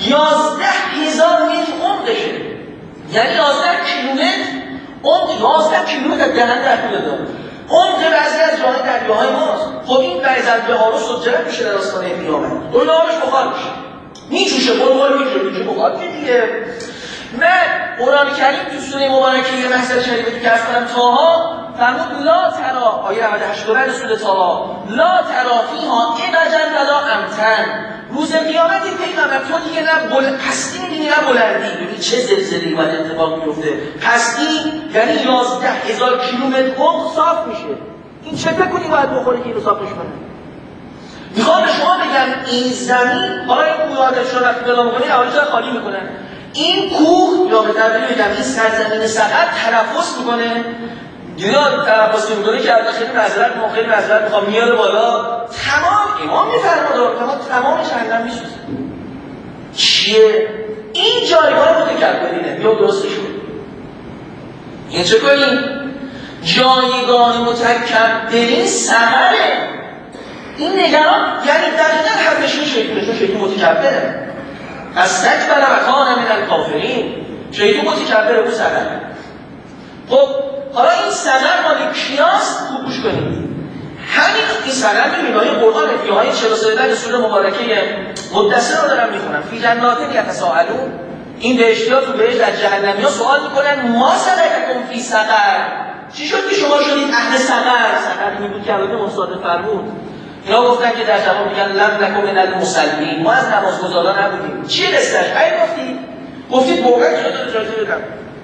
11,000 متر عمقشه، یعنی 11 کیلومتر عمق، 11 کیلومتر دهنده اخوده داره. عمق بعضی از جاهای دریاهای ماست. خب این بعضی بهار و سجرت میشه در آستانه قیامت، اون آبش بخار میشه، میجوشه، بلغار میجوشه بخار دیگه. من قرآن کریم تو سوره مبارکه یه محضر شریفه که ارز کنم طه فرمود لا ترا، آیه 98 سوره طه، لا ترا فیها عوجا ولا امتا، روز قیامت این پیغمبر تو دیگه نه پستی می‌بینی نه بلندی. ببین چه زلزله‌ای باید اتفاق میفته. پستی یعنی 11,000 کیلومتر عمق صاف میشه. این چه تکونی باید بخوره که اینو صافش کنه؟ میخوام به شما بگم این زمین، حالا این کوه آتش رو وقتی پیدا می‌کنی اهالی جا خالی میکنن. این کوه یا به تعبیر بگم این سرزمین سقر تنفس میکنه. دیگه تنفس میکنه که البته خیلی معذرت میخوام میاره بالا تمام امام میفرماد تمام جهنم میسوزه. چیه؟ این جایگاه متکبرینه. یا درستش کنیم. این چه کنیم؟ جایگاه متکبرین سقره. این نگران یعنی دقیقا حرفش شیطون متکبره. استکبر و کان من الکافرین. شیطون متکبره او سقر. خب حالا این سقر مال کیاست؟ خوب گوش کنید. همین این سقر می‌بینید آیه قرآن فی آیه 43 سوره مبارکه مدثر رو دارم میخونم. فی جنات یتساءلون. این بهشتی‌ها تو بهشت از جهنمی‌ها سوال میکنن ما سلککم فی سقر. چی شد که شما شدید اهل سقر؟ سقر این بود که البته مصادف فرمود. اینا گفتن که در جواب میگن لم نکن من المصلین. ما از نمازگزاران نبودیم. چی دستش؟ گفتید واقعا اجازه بدم.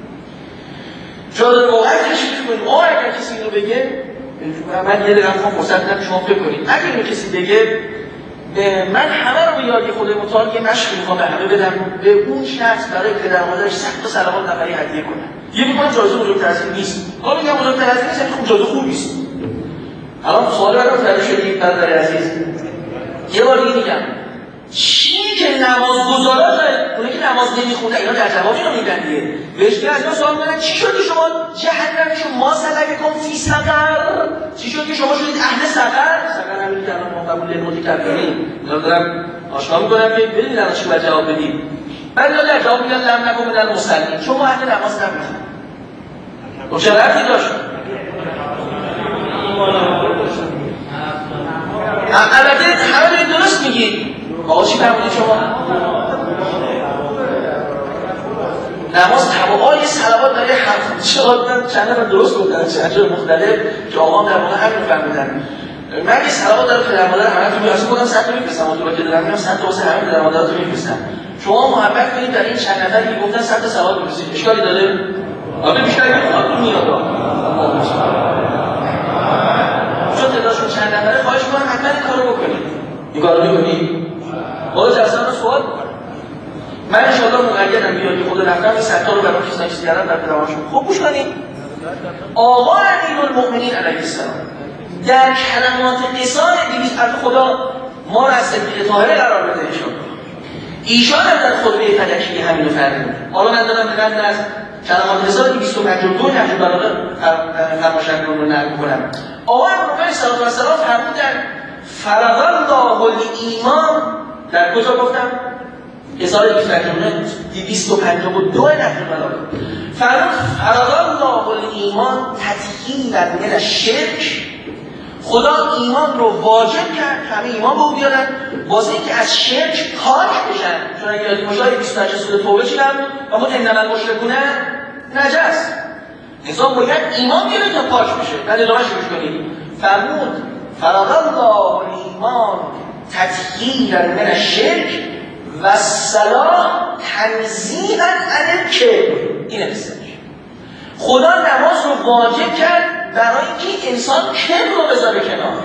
جادر واقعا کشید کنید. اگر کسی اینو بگه من یه دقیقه میخوام فرصت بدم شما فکر کنید. اگر اینو کسی بگه من همه رو به یاری خدای متعال یه مشقی میخوام به همه بدم به اون شخص برای پدر مادرش 100 تا صلوات نفری هدیه کنه. یه میگم جایزه بزرگتر از این نیست. حالا میگم بزرگتر از این نیست، خب جایزه خوب نیست. الان سوال برام متوجه شدید برادر عزیز. یه بار دیگه میگم چی که نمازگزارا داره اون که نماز نمیخونه اینا در جواب اینو میدن دیگه. بهش از ما سوال میکنن چی شد که شما جهنم شما ما سلککم فی سقر؟ چی شد که شما شدید اهل سقر؟ سقر همین که الان ما قبول متکبرین دارم آشکار میکنم که ببینید الان چی باید جواب بدید. بعد در جواب میگن لم نکن من المصلین. شما اهل نماز نمیخونید. خب چه ربطی داشت؟ البته همه درست میگید. آقا چی فرمودید شما؟ نماز تبعای صلوات برای چند نفر درست گفتن چند جای مختلف که آقا در واقع همین فرمودن. من یه صلوات دارم پدر مادر همه تو میاسه بودم 100 تا میفرستم اون که دارم میام 100 تا واسه همین پدر مادرتون میفرستم. شما محبت کنید در این چند نفری که گفتن 100 تا صلوات بفرستید. اشکالی داره؟ آقا بیشتر میخواد میاد. چون تعدادشون چند نفره خواهش می‌کنم حتما این کارو بکنید. این کارو می‌کنید؟ باز جلسه‌ها رو سوال می‌کنم. من ان شاءالله مقیدم بیاد که خدا رفتم این 100 تا رو برام کسی نشید کردم در پدرماشون. خب گوش کنید. آقا امیرالمؤمنین علیه السلام در کلمات قصار 200 از خدا ما را از صدیق طاهره قرار بده ایشان هم در خطبه فلکی همین رو فرمود. حالا من دارم به قدر از کلمات قصار 252 نهج البلاغه فرماشنگان رو نقل می‌کنم. آقا پیامبر صلی الله علیه و سلم فرمودن فرض الله الایمان در کجا گفتم؟ قصار 252 نهج البلاغه فرمود فرض الله الایمان تطهیرا من الشرک. خدا ایمان رو واجب کرد همه ایمان به او بیارن واسه اینکه از شرک پاک بشن. چون اگه یادی باشه 28 سوره توبه چی نبود؟ اما انما المشرکون نجس. انسان باید ایمان بیاره تا پاک بشه. بعد ادامهش گوش کنید. فرمود فرض الله الایمان تطهیرا من الشرک و الصلاة تنزیها عن الکبر. اینه مثلش. خدا نماز رو واجب کرد برای اینکه انسان کبر رو بذاره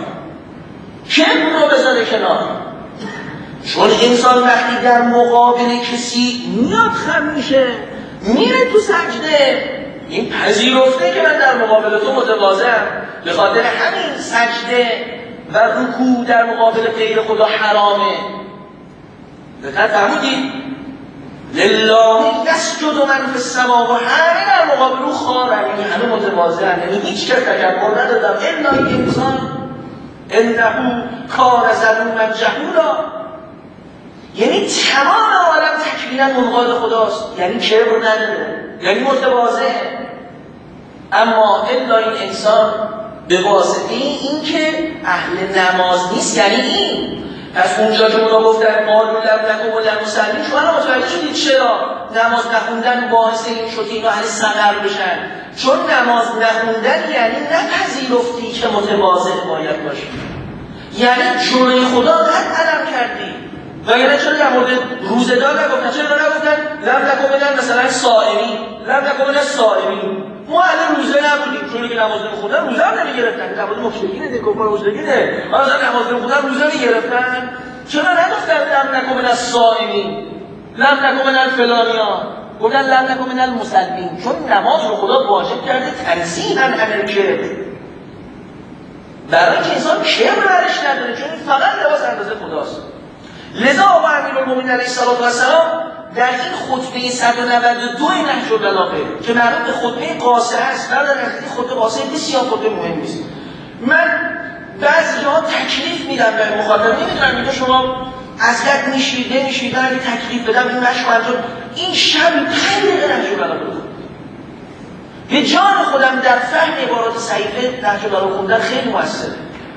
کنار. چون انسان وقتی در مقابل کسی میاد خم میشه میره تو سجده این پذیرفته که من در مقابل تو متواضعم به خاطر همین سجده و رکوع در مقابل غیر خدا حرامه. دقت فرمودید لله یسجد من فی السماوات همه در مقابل او خارن یعنی همه متواضعن یعنی هیچ کس تکبر ندادم الا این انسان انه کان ظلوما جهولا یعنی تمام عالم تکبیرا منقاد خداست یعنی کبر نداره یعنی متواضع اما الا این انسان به واسطه این که اهل نماز نیست یعنی این پس اونجا که اونا گفتن قالوا لم نکن من المصلین شما متوجه شدید چرا نماز نخوندن باعث این شد که اینا اهل سقر بشن چون نماز نخوندن یعنی نپذیرفتی که متواضع باید باشی یعنی جلوی خدا قد علم کردی وگرنه چرا در مورد روزه‌دار نگفتن؟ چرا نگفتن لم تکن من مثلا صائمی، لم تکن من صائمی؟ ما الان روزه نبودیم، چون که نماز نمی‌خوندن روزه هم نمی‌گرفتن. نماز مشرکین دیگه، کفار مشرکین مثلا نماز نمی‌خوندن روزه می‌گرفتن. چرا نگفتن لم تکن من الصائمی، لم تکن من الفلانیان؟ گفتن لم تکن من المصلین، چون نماز رو خدا واجب کرده تنزیها عن الکبر، برای اینکه انسان کبر برش نداره، چون این فقط لباس اندازه خداست. لذا آقا امیرالمومنین علیه السلام در این خطبه 192 نهج البلاغه که مربوط به خطبه قاصره است، در این خطبه قاصره بسیار خطبه مهمی است. من بعضی جاها تکلیف میدم به مخاطب، نمیدونم اینجا شما اذیت میشید نمیشید، من اگه تکلیف بدم این مشق انجام، این شب 5 دقیقه نهج البلاغه بخونم. به جان خودم در فهم عبارات صحیفه نهج البلاغه خوندن خیلی موثره.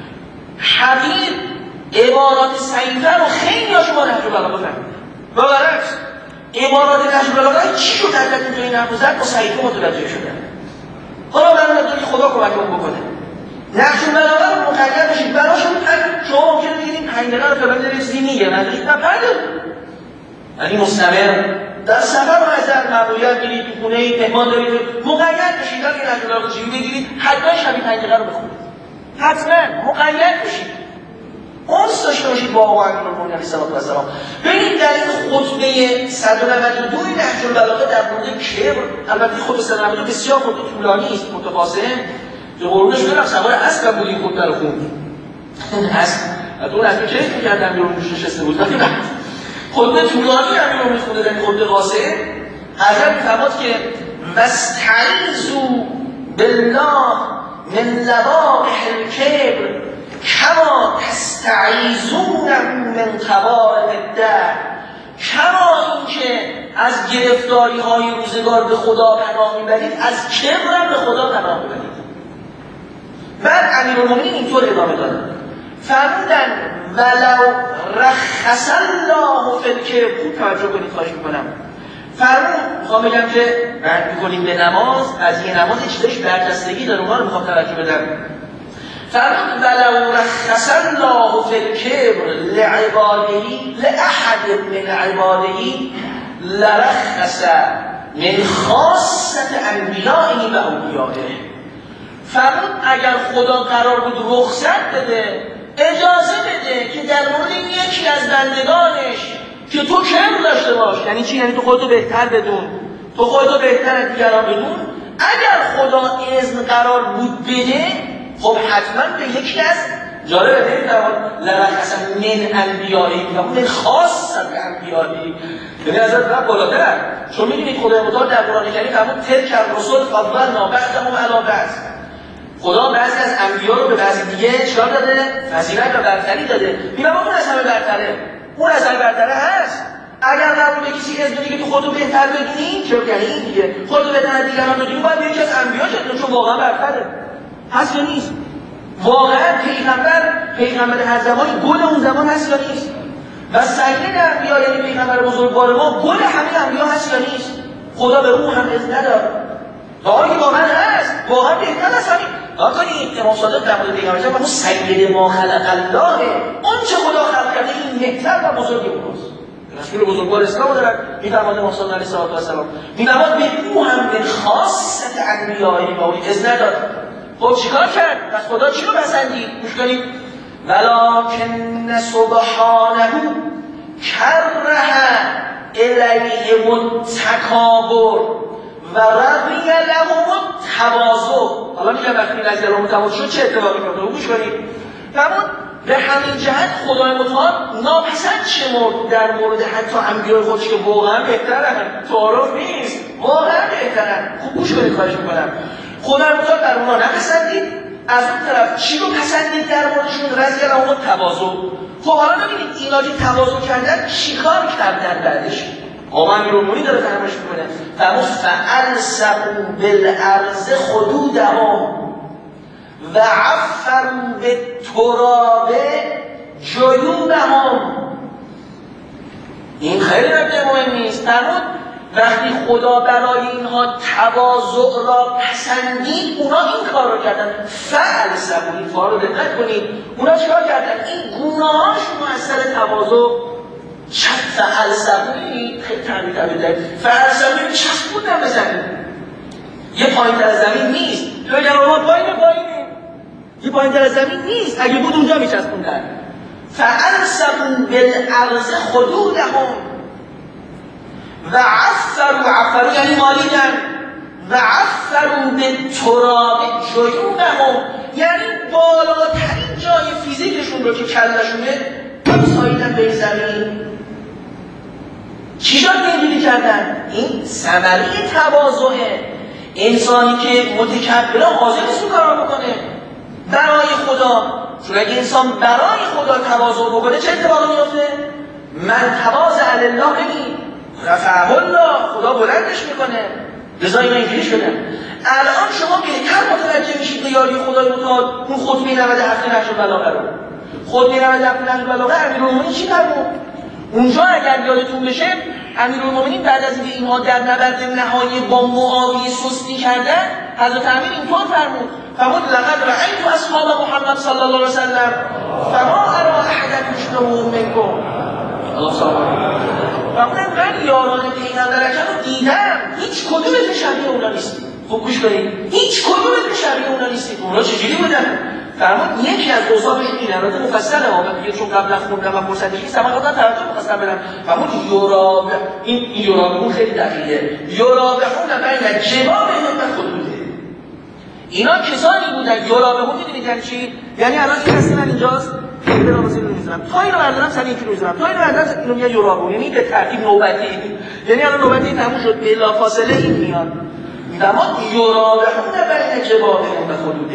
حقیق عبارات صحیفه رو خیلی ها شما نهج البلاغه فهمیدن و برعکس عبارات نهج البلاغه چی شد حضرت اینجا این حرف زد با صحیفه متوجه شدن. حالا من نداری خدا کمکمون بکنه. نهج البلاغه رو مقید بشید براشون، شما ممکنه بگید این 5 دقیقه رو فلان داره چیزی میگه، ندارید نپرده یعنی مستمر در سفر معذر مأموریت گیرید، تو خونه مهمان دارید، مقید بشید اگه نهج البلاغه چیزی بگیرید حتما شبیه 5 دقیقه رو بخونید، حتما مقید بشید، اونس داشته باشید با آقا امیرالمومنین علیه السلام. ببینید در این خطبه 192 نهج البلاغه در مورد کبر، البته خطبه 192 بسیار خطبه طولانی است متفاصل، که قرونش برم سوار اسب بود این خطبه رو خوند. اسب اون اسب کیف می‌کرد امیرالمومنین نشسته بود. خطبه طولانی امیرالمومنین خونده در خطبه قاصر، حضرت می‌فرماد که واستعیذوا بالله من لواقح الکبر کما تستعیذون من طوارئ الدهر، کما اینکه از گرفتاری های روزگار به خدا پناه میبرید، از کبر هم به خدا پناه میبرید. بعد امیرالمومنین اینطور ادامه دادن، فرمودن ولو رخص الله فی الکبر، خوب توجه کنید خواهش میکنم. فرمود میخوام بگم که بعد میکنیم به نماز، از یه نماز چیزش برجستگی داره، اونها رو میخوام توجه بدم. فرمود ولو رخص الله فی الکبر لعباده لأحد من عباده لرخص من خاصة انبیائه و اولیائه. فرمود اگر خدا قرار بود رخصت بده، اجازه بده که در مورد یکی از بندگانش که تو کبر داشته باش، یعنی چی؟ یعنی تو خودتو بهتر بدون، تو خودتو بهتر از دیگران بدون، اگر خدا اذن قرار بود بده، خب حتما به یکی از جالبه نمی‌دونم لرخص من انبیائه و من خاص انبیائه، یعنی از رب بالاتر، چون می‌دونید خدای متعال در قرآن کریم فرمود تلک الرسل فضلنا بعضهم علی بعض، خدا بعضی از انبیا رو به بعضی دیگه چیکار داده؟ فضیلت و برتری داده. میگم اون از همه برتره، اون از همه برتره هست. اگر قرار به کسی اذن بدی که تو خودتو بهتر بدونی، چرا یعنی این دیگه خودتو بهتر از دیگران بدونی، باید یکی از انبیا شد، چون واقعا برتره. هست یا نیست؟ واقعا پیغمبر هر زمانی گل اون زمان هست یا نیست؟ و سید انبیا یعنی پیغمبر بزرگوار ما گل همه انبیا هست یا نیست؟ خدا به اون هم اذن نداد. واقعا واقعا هست، واقعا بهتر است. همین امام صادق در مورد پیغمبر فرمود سید ما خلق الله، اون چه خدا خلق کرده این بهتر و بزرگ اونست. رسول بزرگوار اسلام دارد میفرماد امام صادق علیه السلام میفرماد به او هم به خاصه انبیای ما اذن نداد. خب چیکار کرد؟ پس خدا چی رو پسندید؟ گوش کنید. ولکن سبحانه کره الیهم التکابر و رضی لهم التواضع. حالا میگم وقتی رضی لهم التواضع شد چه اتفاقی میفته؟ گوش کنید. فرمود به همین جهت خدای متعال ناپسند شمرد در مورد حتی انبیای خودش که واقعا بهترن، تعارف نیست، واقعا بهترن. خوب گوش کنید خواهش میکنم. خدای متعال در اونها نپسندید، از اون طرف چی رو پسندید در موردشون؟ رضی لهم التواضع. خب حالا ببینید اینا که تواضع کردن چیکار کردن بعدش؟ آقا امیرالمومنین داره فرمایش میکنه، فرمود فالصقوا بالارض خدودهم و عفروا بالتراب جیوبهم. این خیلی نکته مهمی است. فرمود وقتی خدا برای اینها تواضع را پسندید، اونا این کار رو کردن. فالصقوا، این فا رو دقت کنید، اونا چیکار کردن؟ این گناهاشون رو از سر تواضع فلسفه‌ای خیلی تعبیر داره. فلسفه‌ای چسبوندن به زمین. یه پایین‌تر از زمین نیست. تو اگر ما پایینه. یه پایین‌تر از زمین نیست. اگه بود اونجا میچسبوندن. فألسفوا بالأرض خدودهم و عفروا یعنی مالیدن و عفروا بالتراب جیوبهم یعنی بالاترین جای فیزیکشون رو که کلشونه ساییدن به زمین. چی شد اینجوری کردن؟ این ثمره تواضعه. انسانی که متکبره حاضر نیست کارا بکنه برای خدا. چون اگه انسان برای خدا تواضع بکنه چه اتفاقی میفته؟ من تواضع الله ببین رفعه الله، خدا بلندش میکنه. لذا اینا اینجوری شدن. الان شما بهتر متوجه میشید به یاری خدای متعال اون خطبه 97 نهج البلاغه رو. خطبه 97 نهج البلاغه امیرالمومنین چی فرمود؟ اونجا اگر یادتون بشه امیرالمومنین بعد از اینکه اینها در نبرد نهایی با معاویه سستی کردن، حضرت امیر اینطور فرمود لقد رأیت اصحاب محمد صلی الله علیه وسلم فما ارى احدا یشبههم منکم. الله سلام. من یاران پیغمبر اکرم رو دیدم، هیچ کدومتون شبیه اونا نیستید. خوب گوش کنید، هیچ کدومتون شبیه اونا نیستید. اونا چجوری بودن؟ فرمود یکی از اوصافشون اینه، البته مفصله ها، من چون قبلا خوندم و فرصتش نیست، اما خودم توجه می‌خواستم بدم. فرمود یراب، این یرابون خیلی دقیقه. یرابون بین جبابهم و خدوده. اینا کسانی بودن یرابون، می‌دونید یعنی چی؟ یعنی الان این هستن اینجاست، اینو واسه می‌ذارم. تا اینو بردارم سر این کیلو می‌ذارم. تا اینو بردارم اینو میگه یرابون، یعنی به ترتیب نوبتی. یعنی الان نوبتی تموم شد، بلافاصله این میاد. اما یرابون بین جبابهم و خدوده.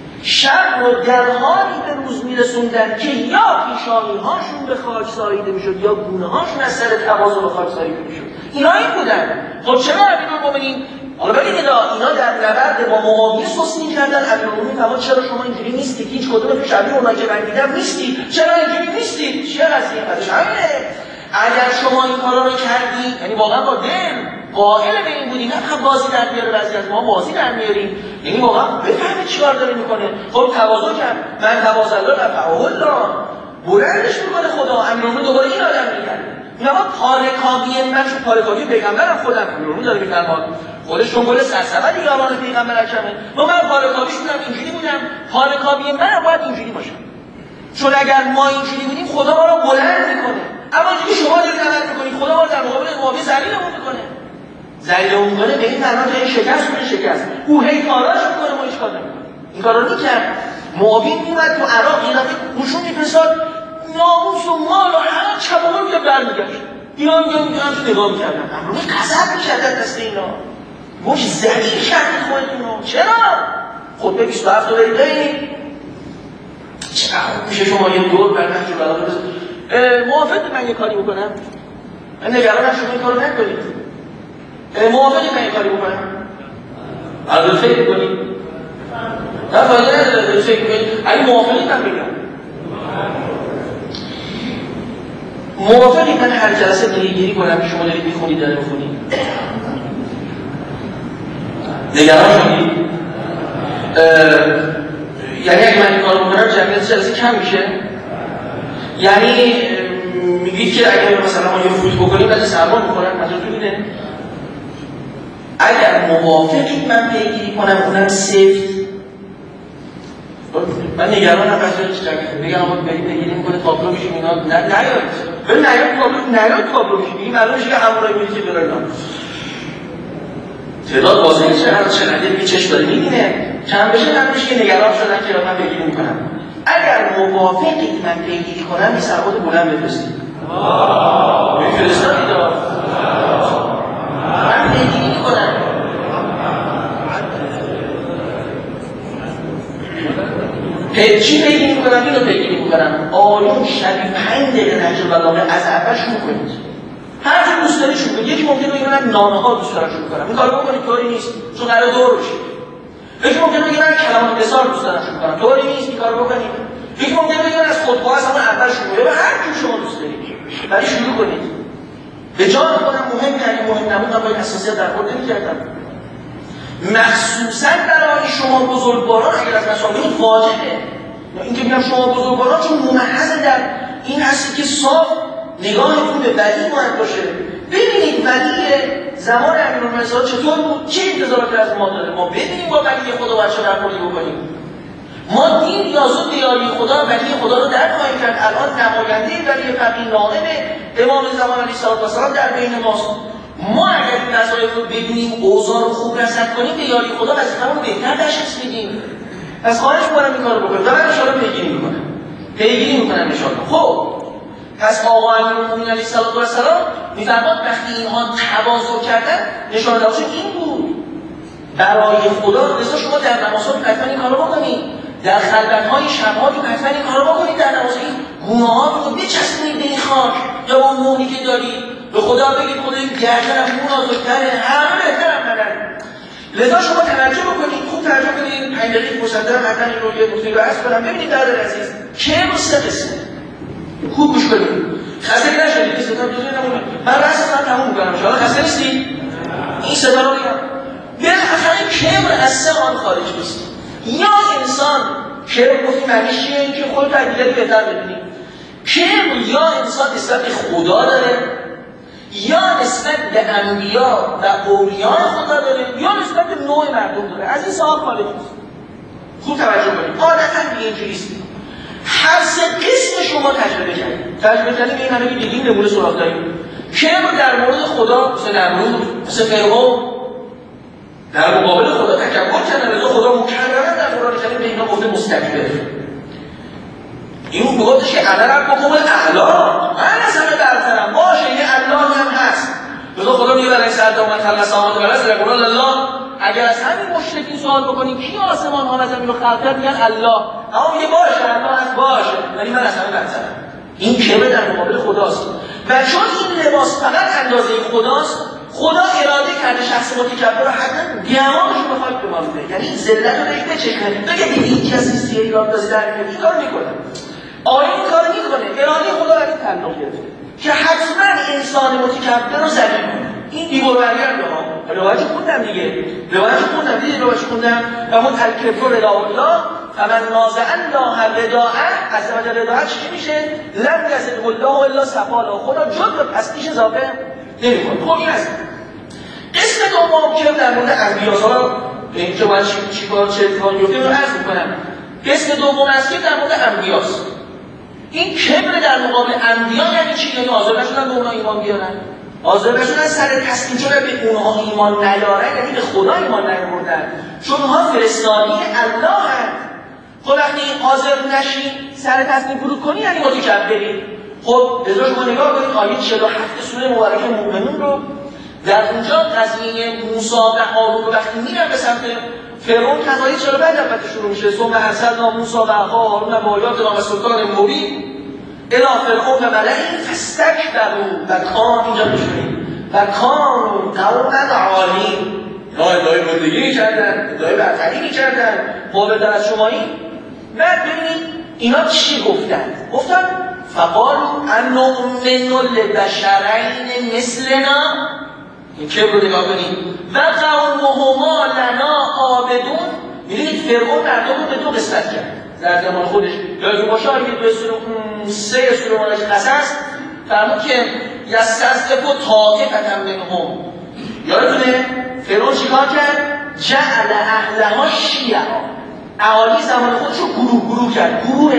شب رو در حالی به روز میرسوندن که یا پیشانی هاشون به خاک ساییده میشد یا گونه هاشون از سر تواضع به خاک ساییده میشد. اینا این بودن. خب چرا امیرالمومنین؟ حالا ببینید اینا در نبرد با معاویه سستی کردن. امیرالمومنین فرمود چرا شما اینجوری نیستید؟ هیچ کدوم شبیه اونایی که من دیدم نیستید. چرا اینجوری نیستید؟ چیه قضیه؟ قضیه همینه. اگر شما این کارا رو کردی، یعنی واقعا با دل قائل به این بودی، نه بازی در میاره، بعضی از ما بازی در میاریم، یعنی واقعا بفهمه چیکار داره میکنه. خب تواضع کرد، من تواضع الله رفعه الله، بلندش میکنه خدا. امیرالمومنین دوباره این آدم میگن اینا ما پارکابی، من چون پارکابی پیغمبرم خودم، امیرالمومنین داره میفرماد خودش جمله سرسبد یاران پیغمبر اکرمه. من پارکابیش بودم، اینجوری بودم، پارکابی من باید اینجوری باشم، چون اگر ما اینجوری بودیم خدا ما رو بلند میکنه. اما اینکه شما دارید عمل میکنید خدا ما رو در مقابل معاویه ذلیلمون میکنه. ذلیلمون میکنه به این معنا که شکست او هی کاراش میکنه، ما هیچ کار نمیکنیم. این کارا رو میکرد. معاویه میومد تو عراق یه دفعه نشون میفرستاد ناموس و مال و هر چباها رو برمیگشت. اینا میگن نگاه میکردن، امروز غضب میکردن دست اینا. مش ذلیل کردید خودتونو. چرا؟ خطبه 27 رو برید چقدر میشه شما یه دور بر نهج البلاغه بزنید. موافقید من یه کاری بکنم؟ من نگرانم شما این کارو نکنید. موافقید من یه کاری بکنم؟ البته فکر کنید. نه فایده نداره فکر کنید. اگه موافقید من بگم. موافقید من هر جلسه نگهگیری کنم که شما دارید میخونید دارید میخونید. نگران شدید؟ یعنی اگه من این کارو بکنم جمعیت جلسه کم میشه؟ یعنی میگید که اگر مثلا ما یه فوت بکنیم بعد سرما میخورن، منظورتون اینه؟ اگر موافقید من پیگیری کنم اونم سفت، من نگرانم قضیه جمعیت بگم آقا بریم پیگیری میکنه تابلو میشیم اینا، نیاد تابلو میشیم، این معلوم میشه که همونایی میدید که برن تعداد واضحه چقدر میگه چشم داره میبینه کم بشه که نگران شدن که من پیگیری میکنم. اگر موافقید من پیگیری کنم این سربات بلند بفرستید. بفرستید من پیگیری میکنم. چی پیگیری میکنم؟ اینو پیگیری میکنم. آیون شبیه 5 دقیقه نهج البلاغه از اول شروع کنید. هر چی دوست دارید شروع کنید. یکی ممکنه بگه من نامه ها دوست دارم شروع کنم. این کارو بکنید طوری نیست. چون قرار دور بشه. یکی ممکنه بگه من کلمات بسیار دوست دارم شروع کنم. طوری نیست این کارو بکنید. یکی ممکنه بگه من از خطبه از همون اول شروع کنم. هر چی شما دوست دارید. ولی شروع کنید. به جان خودم مهمه، اگه مهم نبود من با این حساسیت برخورد نمی‌کردم. مخصوصا برای شما بزرگواران اگر از مسائل واجبه. اینکه میگم شما بزرگواران چون ممحض در این هستی که صاف نگاهتون به ولی باید باشه. ببینید ولی زمان امیرالمومنین چطور بود، چه انتظاراتی از ما داره، ما ببینیم با ولی خدا باید چه برخوردی بکنیم. ما دین یا زود یاری خدا ولی خدا رو در خواهیم کرد. الان نماینده ولی فقیه نائب امام زمان علیه السلام در بین ماست. ما اگر این وظایف رو ببینیم، اوضاع رو خوب رصد کنیم، به یاری خدا وظیفه‌مون بهتر تشخیص میدیم. پس خواهش می‌کنم این کارو بکنید و من ان شاءالله پیگیری می‌کنم ان شاءالله. خب پس آقا امیرالمومنین علیه السلام می‌فرماد وقتی اینها تواضع کردن نشانه داشتن این بود برای خدا. لذا شما در نمازها حتما این کارو بکنید، در خلوت‌های شب‌ها حتما این کارو بکنید، در نماز این گناهات رو بچسبونید به این خاک یا اون مهری که دارید. به خدا بگید خدا این گردنم نازک‌تره، همه بهترم منن. لذا شما توجه بکنید، خوب توجه کنید. 5 دقیقه فرصت دارم حتما این رو یه نکته رو عرض کنم. ببینید برادر عزیز، کبر 3 قسمه. خوب گوش کنید. خسته نشید، این صدا بزنید نمونه. من رأسم تموم می‌کنم. ان شاءالله خسته نیستید. این صدا رو میگم. بالاخره کبر از 3 آن خارج نیست. یا انسان کبر گفتیم معنیش چیه؟ اینکه خودت از دیگری بهتر بدونی. کبر یا انسان نسبت به خدا داره، یا نسبت به انبیا و اولیاء خدا داره، یا نسبت به نوع مردم داره. از این سوال خارج نیست. خوب توجه کنید. عادتاً به اینجوریست. هر 3 قسم شما تجربه کردید. این همه دیدیم نمونه سراغ داریم. کبر در مورد خدا مثل فرعون در مقابل خدا تکبر کردن، رضا خدا مکررن در قرآن کریم به اینا گفته مستکبر. این میگفتش که انا ربکم الاعلی، من از همه برترم. باشه یه اللهی هم هست. رضا خدا میگه برای سرد اومد خلق السماوات والارض یقولون الله. اگر از همین مشرکین سوال بکنیم کی آسمان ها و زمین رو خلق کرد، میگن الله. اما میگه باشه الله هست، باشه ولی من از همه برترم. این کبر در مقابل خداست. و چون این لباس فقط اندازه خداست، خدا اراده کرده شخص متکبر رو حتما دماغش رو بخواد به ما بده، یعنی ذلت رو بهش بچکنه. بگه دیگه این کسی نیست که ایران دازی در میاد، این کارو میکنه. آیا این کارو میکنه؟ اراده خدا برای تعلق گرفته که حتما انسان متکبر رو ذلیل کنه. این دیوار برگرد ها. روایت خوندم دیگه. روایت خوندم و اون الکبر رضا الله فمن نازع الله رداءه، از وجه رداءه چی میشه؟ لم یزد الله الا سفالا. خدا جز به پستیش اضافه نمیکنه. خب این است. قسم دوم که در مورد انبیاء حالا اینجا باید چیکار چه اتفاقی بیفته رو عرض می‌کنم. قسم دوم است که در مورد انبیاست. این کبر در مقابل انبیا یعنی چی؟ یعنی حاضر نشدن به اونها ایمان بیارن، حاضر نشدن سر تسلیم شدن به اونها ایمان نیارن، یعنی به خدا ایمان نیاوردن، چون اونها فرستادی الله هستند. خب وقتی حاضر نشی سر تسلیم فرود کنی یعنی متکبری. خب لذا شما نگاه کنید آیه 47 سوره مبارکه مومنون رو. در اونجا قضیه موسی و هارون رو وقتی میرن به سمت فرعون، قضیه چرا بعد البته شروع میشه. ثم ارسلنا موسی و اخاه هارون بآیاتنا و سلطان مبین الی فرعون و ملئه فاستکبروا و کانوا، اینجا میشونید و کانوا قوما عالین، ادعای بردگی میکردن، ادعای برتری میکردن، مابدر از شمایی. بعد ببینید اینا چی گفتن؟ گفتن فقالوا انؤمن لبشرین مثلنا. این که رو نگاه کنید و قومهما لنا عابدون. می‌بینید فرعون مردم رو به 2 قسمت کرد در زمان خودش. یادتون باشه اگه به سوره مبارکه قصص فرمود که یستضعف طائفة منهم. یادتونه فرعون چیکار کرد؟ جعل اهلها شیعا، اهالی زمان خودش رو گروه کرد. گروه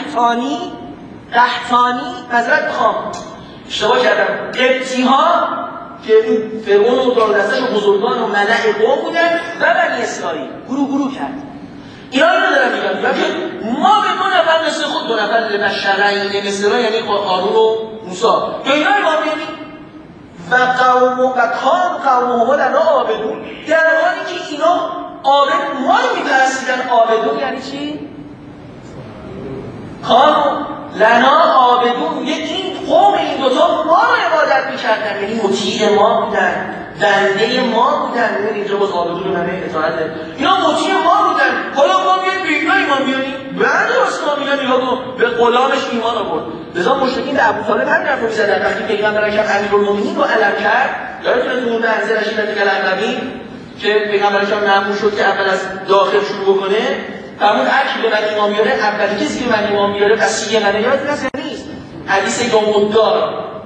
قحطانی معذرت میخوام اشتباه کردم، قبطی‌ها که این فرعون و دارالدستش و بزرگان و ملأ قوم بودن و بنی اسرائیل گروه کرد. اینا رو دارن میگن که ما به 2 نفر مثل خود، 2 نفر بشرین مثل یعنی هارون و موسی که اینا ایمان بیاریم و قومهما لنا عابدون، در حالی که اینا عابد ما رو میپرستیدن. عابدون یعنی چی؟ کانوا لنا عابدون، این قوم این دوتا ما رو عبادت میکردن، یعنی مطیع ما بودن، بنده ما بودن. یعنی اینجا باز عابدون معنی اطاعته. اینا مطیع ما بودن. حالا ما بیایم به اینا ایمان بیاریم. بعد راست میگن اینا به غلامش ایمان آورد. لذا مشرکین به ابوطالب همین حرفو می‌زدن وقتی پیغمبر اکرم امیرالمومنین رو علم کرد. یادتونه اون منزل رشیدت کلمبی که پیغمبر اکرم مأمور شد که اول از داخل شروع بکنه، فرمود هر کی به من ایمان بیاره، اولی کسی که من ایمان بیاره پس چیه منه. یادتون نیست حدیث یوم الدار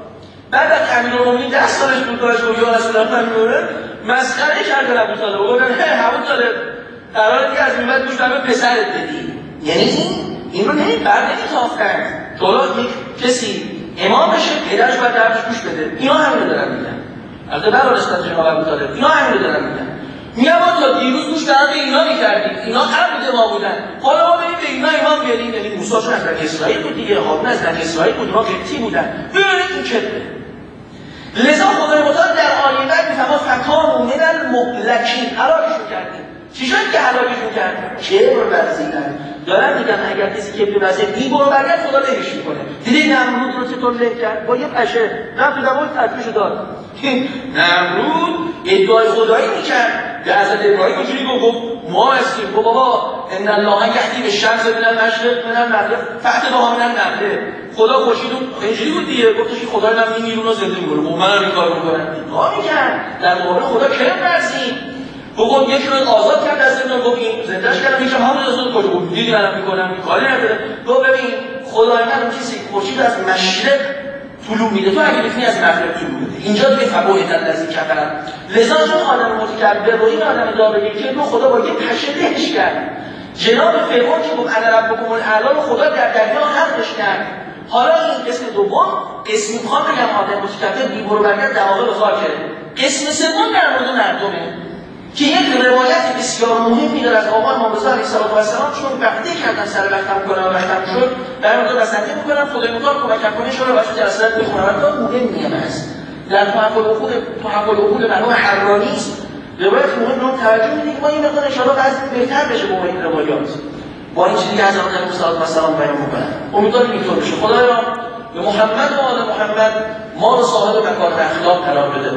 بعد از امیرالمومنین 10 سالش بود داشت و یا رسول الله میگه مسخره کردن ابو طالب. گفتن ابو طالب قراره دیگه از این بعد گوش به پسرت بدی. یعنی این رو نمیتافتن جلو یک کسی امام بشه پدرش باید درش گوش بده. اینا همین رو دارن میگن. البته برای نسبت جناب ابو طالب اینا همین رو دارن میگن. میگم تا دیروز گوش به اینا میکردیم، اینا عبد ما بودن، حالا ما بریم به اینا ایمان بیاریم. یعنی موسی چون از بنی اسرائیل بود دیگه، هارون از بنی اسرائیل بود، اونا قبطی بودن. ببینید این کذبه. لذا خدای متعال در آیه بعد میفرماد فکانوا من المهلکین، هلاکشون کردیم. چی شد که هلاکشون کرد؟ کبر ورزیدن. دارن میگن اگر کسی کبر ورزید میبره برگرد خدا لهش میکنه. دیدی نمرود رو چطور له کرد؟ با یه پشه رفت تو دوال تطبیشو داد. نمرود ادعای خدایی میکرد. به حضرت ابراهیم اینجوری گفت ما هستیم. گفت بابا ان الله یهدی بالشمس من المشرق من المغرب فأت بها من المغرب. خدا خورشید اینجوری بود دیگه، گفتش که خدای من میمیرونه زنده میکنه. گفت من این کارو میکنم. ادعا میکرد در مقابل خدا کبر ورزید. گفت یکی رو آزاد کرد از زندان، گفت این زندهش کردم یکم همون آزاد کجا گفت دیدی منم میکنم این کاری نداره. گفت ببین خدای من اون کسی خورشید از مشرق طلوع میده، تو اگه بتونی از مغرب طلوع بده. اینجا دیگه فبوهت الذی کفر. لذا چون آدم متکبر رو این آدم داره که رو خدا با یه پشه لهش کرد. جناب فرعون که گفت انا ربکم الاعلی رو خدا در دریا حرفش کرد. حالا این قسم دوم قسم میخوام بگم آدم متکبر بی برو برگرد در واقع به خاکه. قسم سوم در مورد مردمه که یک روایت بسیار مهمی داره از آقا امام رضا علیه السلام، چون وقتی کردن سر وقتم کنم و وقتم شد در مورد بسنده میکنم خدای متعال کمک کنه شما باشه جلسات میخونم. البته مهمیه هست در تحول عقول مرحوم حرانی است. روایت مهم رو توجه میدید ما این مقدار ان شاء الله بعضی بهتر بشه با این روایات با این چیزی که حضرت علیه السلام بیان میکنن. امیدوارم اینطور بشه. خدایا به محمد و آل محمد ما رو صاحب مکارم اخلاق قرار بده.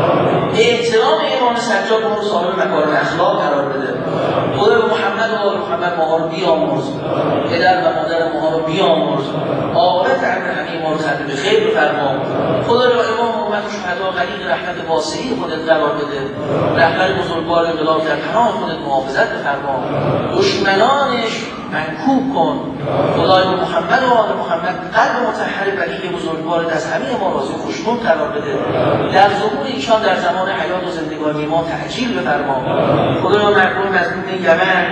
احترام امام سجاد ما رو صاحب مکارم اخلاق قرار بده. خدا به محمد و آل محمد ما رو بیامرز. پدر و مادر ما رو بیامرز. عاقبت امر همه ما رو ختم به خیر بفرما. خدا به امام محمد و شهدا غریق رحمت واسعی خودت قرار بده. رهبر بزرگوار انقلاب در پناه خودت محافظت بفرما. دشمنانش منکوب کن. خدای به محمد و آل محمد قلب مطهر ولی بزرگوارت از همه ما راضی و خوشنود قرار بده. در ظهور ایشان در زمان حیات و زندگانی ما تعجیل بفرما. خدایا مردم مظلوم یمن،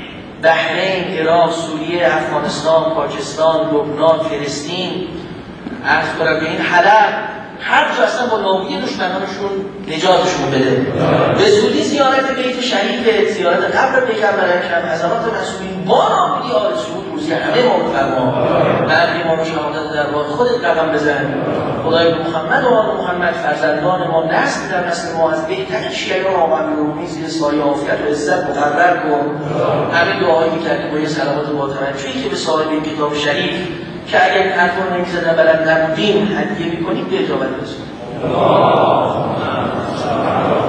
بحرین، عراق، سوریه، افغانستان، پاکستان، لبنان، فلسطین، عرض کنم به این حلب، هر جا اصلا با نابودی دشمنانشون نجاتشون بده. به زودی زیارت بیت شریف، زیارت قبر پیغمبر اکرم حضرات معصومین با نابودی آل سعود روزی همه ما بفرما. مرگ ما رو شهادت در راه خودت رقم بزن. خدای محمد و آل محمد فرزندان ما نسل در نسل ما از بهترین شیعیان آقا امیرالمومنین زیر سایه عافیت و عزت مقرر کن. همین دعایی می‌کردیم با یه صلوات با توجهی که به صاحب این کتاب شریف که اگر این حرف رو نمی‌زدن بلد نبودیم هدیه می‌کنیم به اجابت رسول.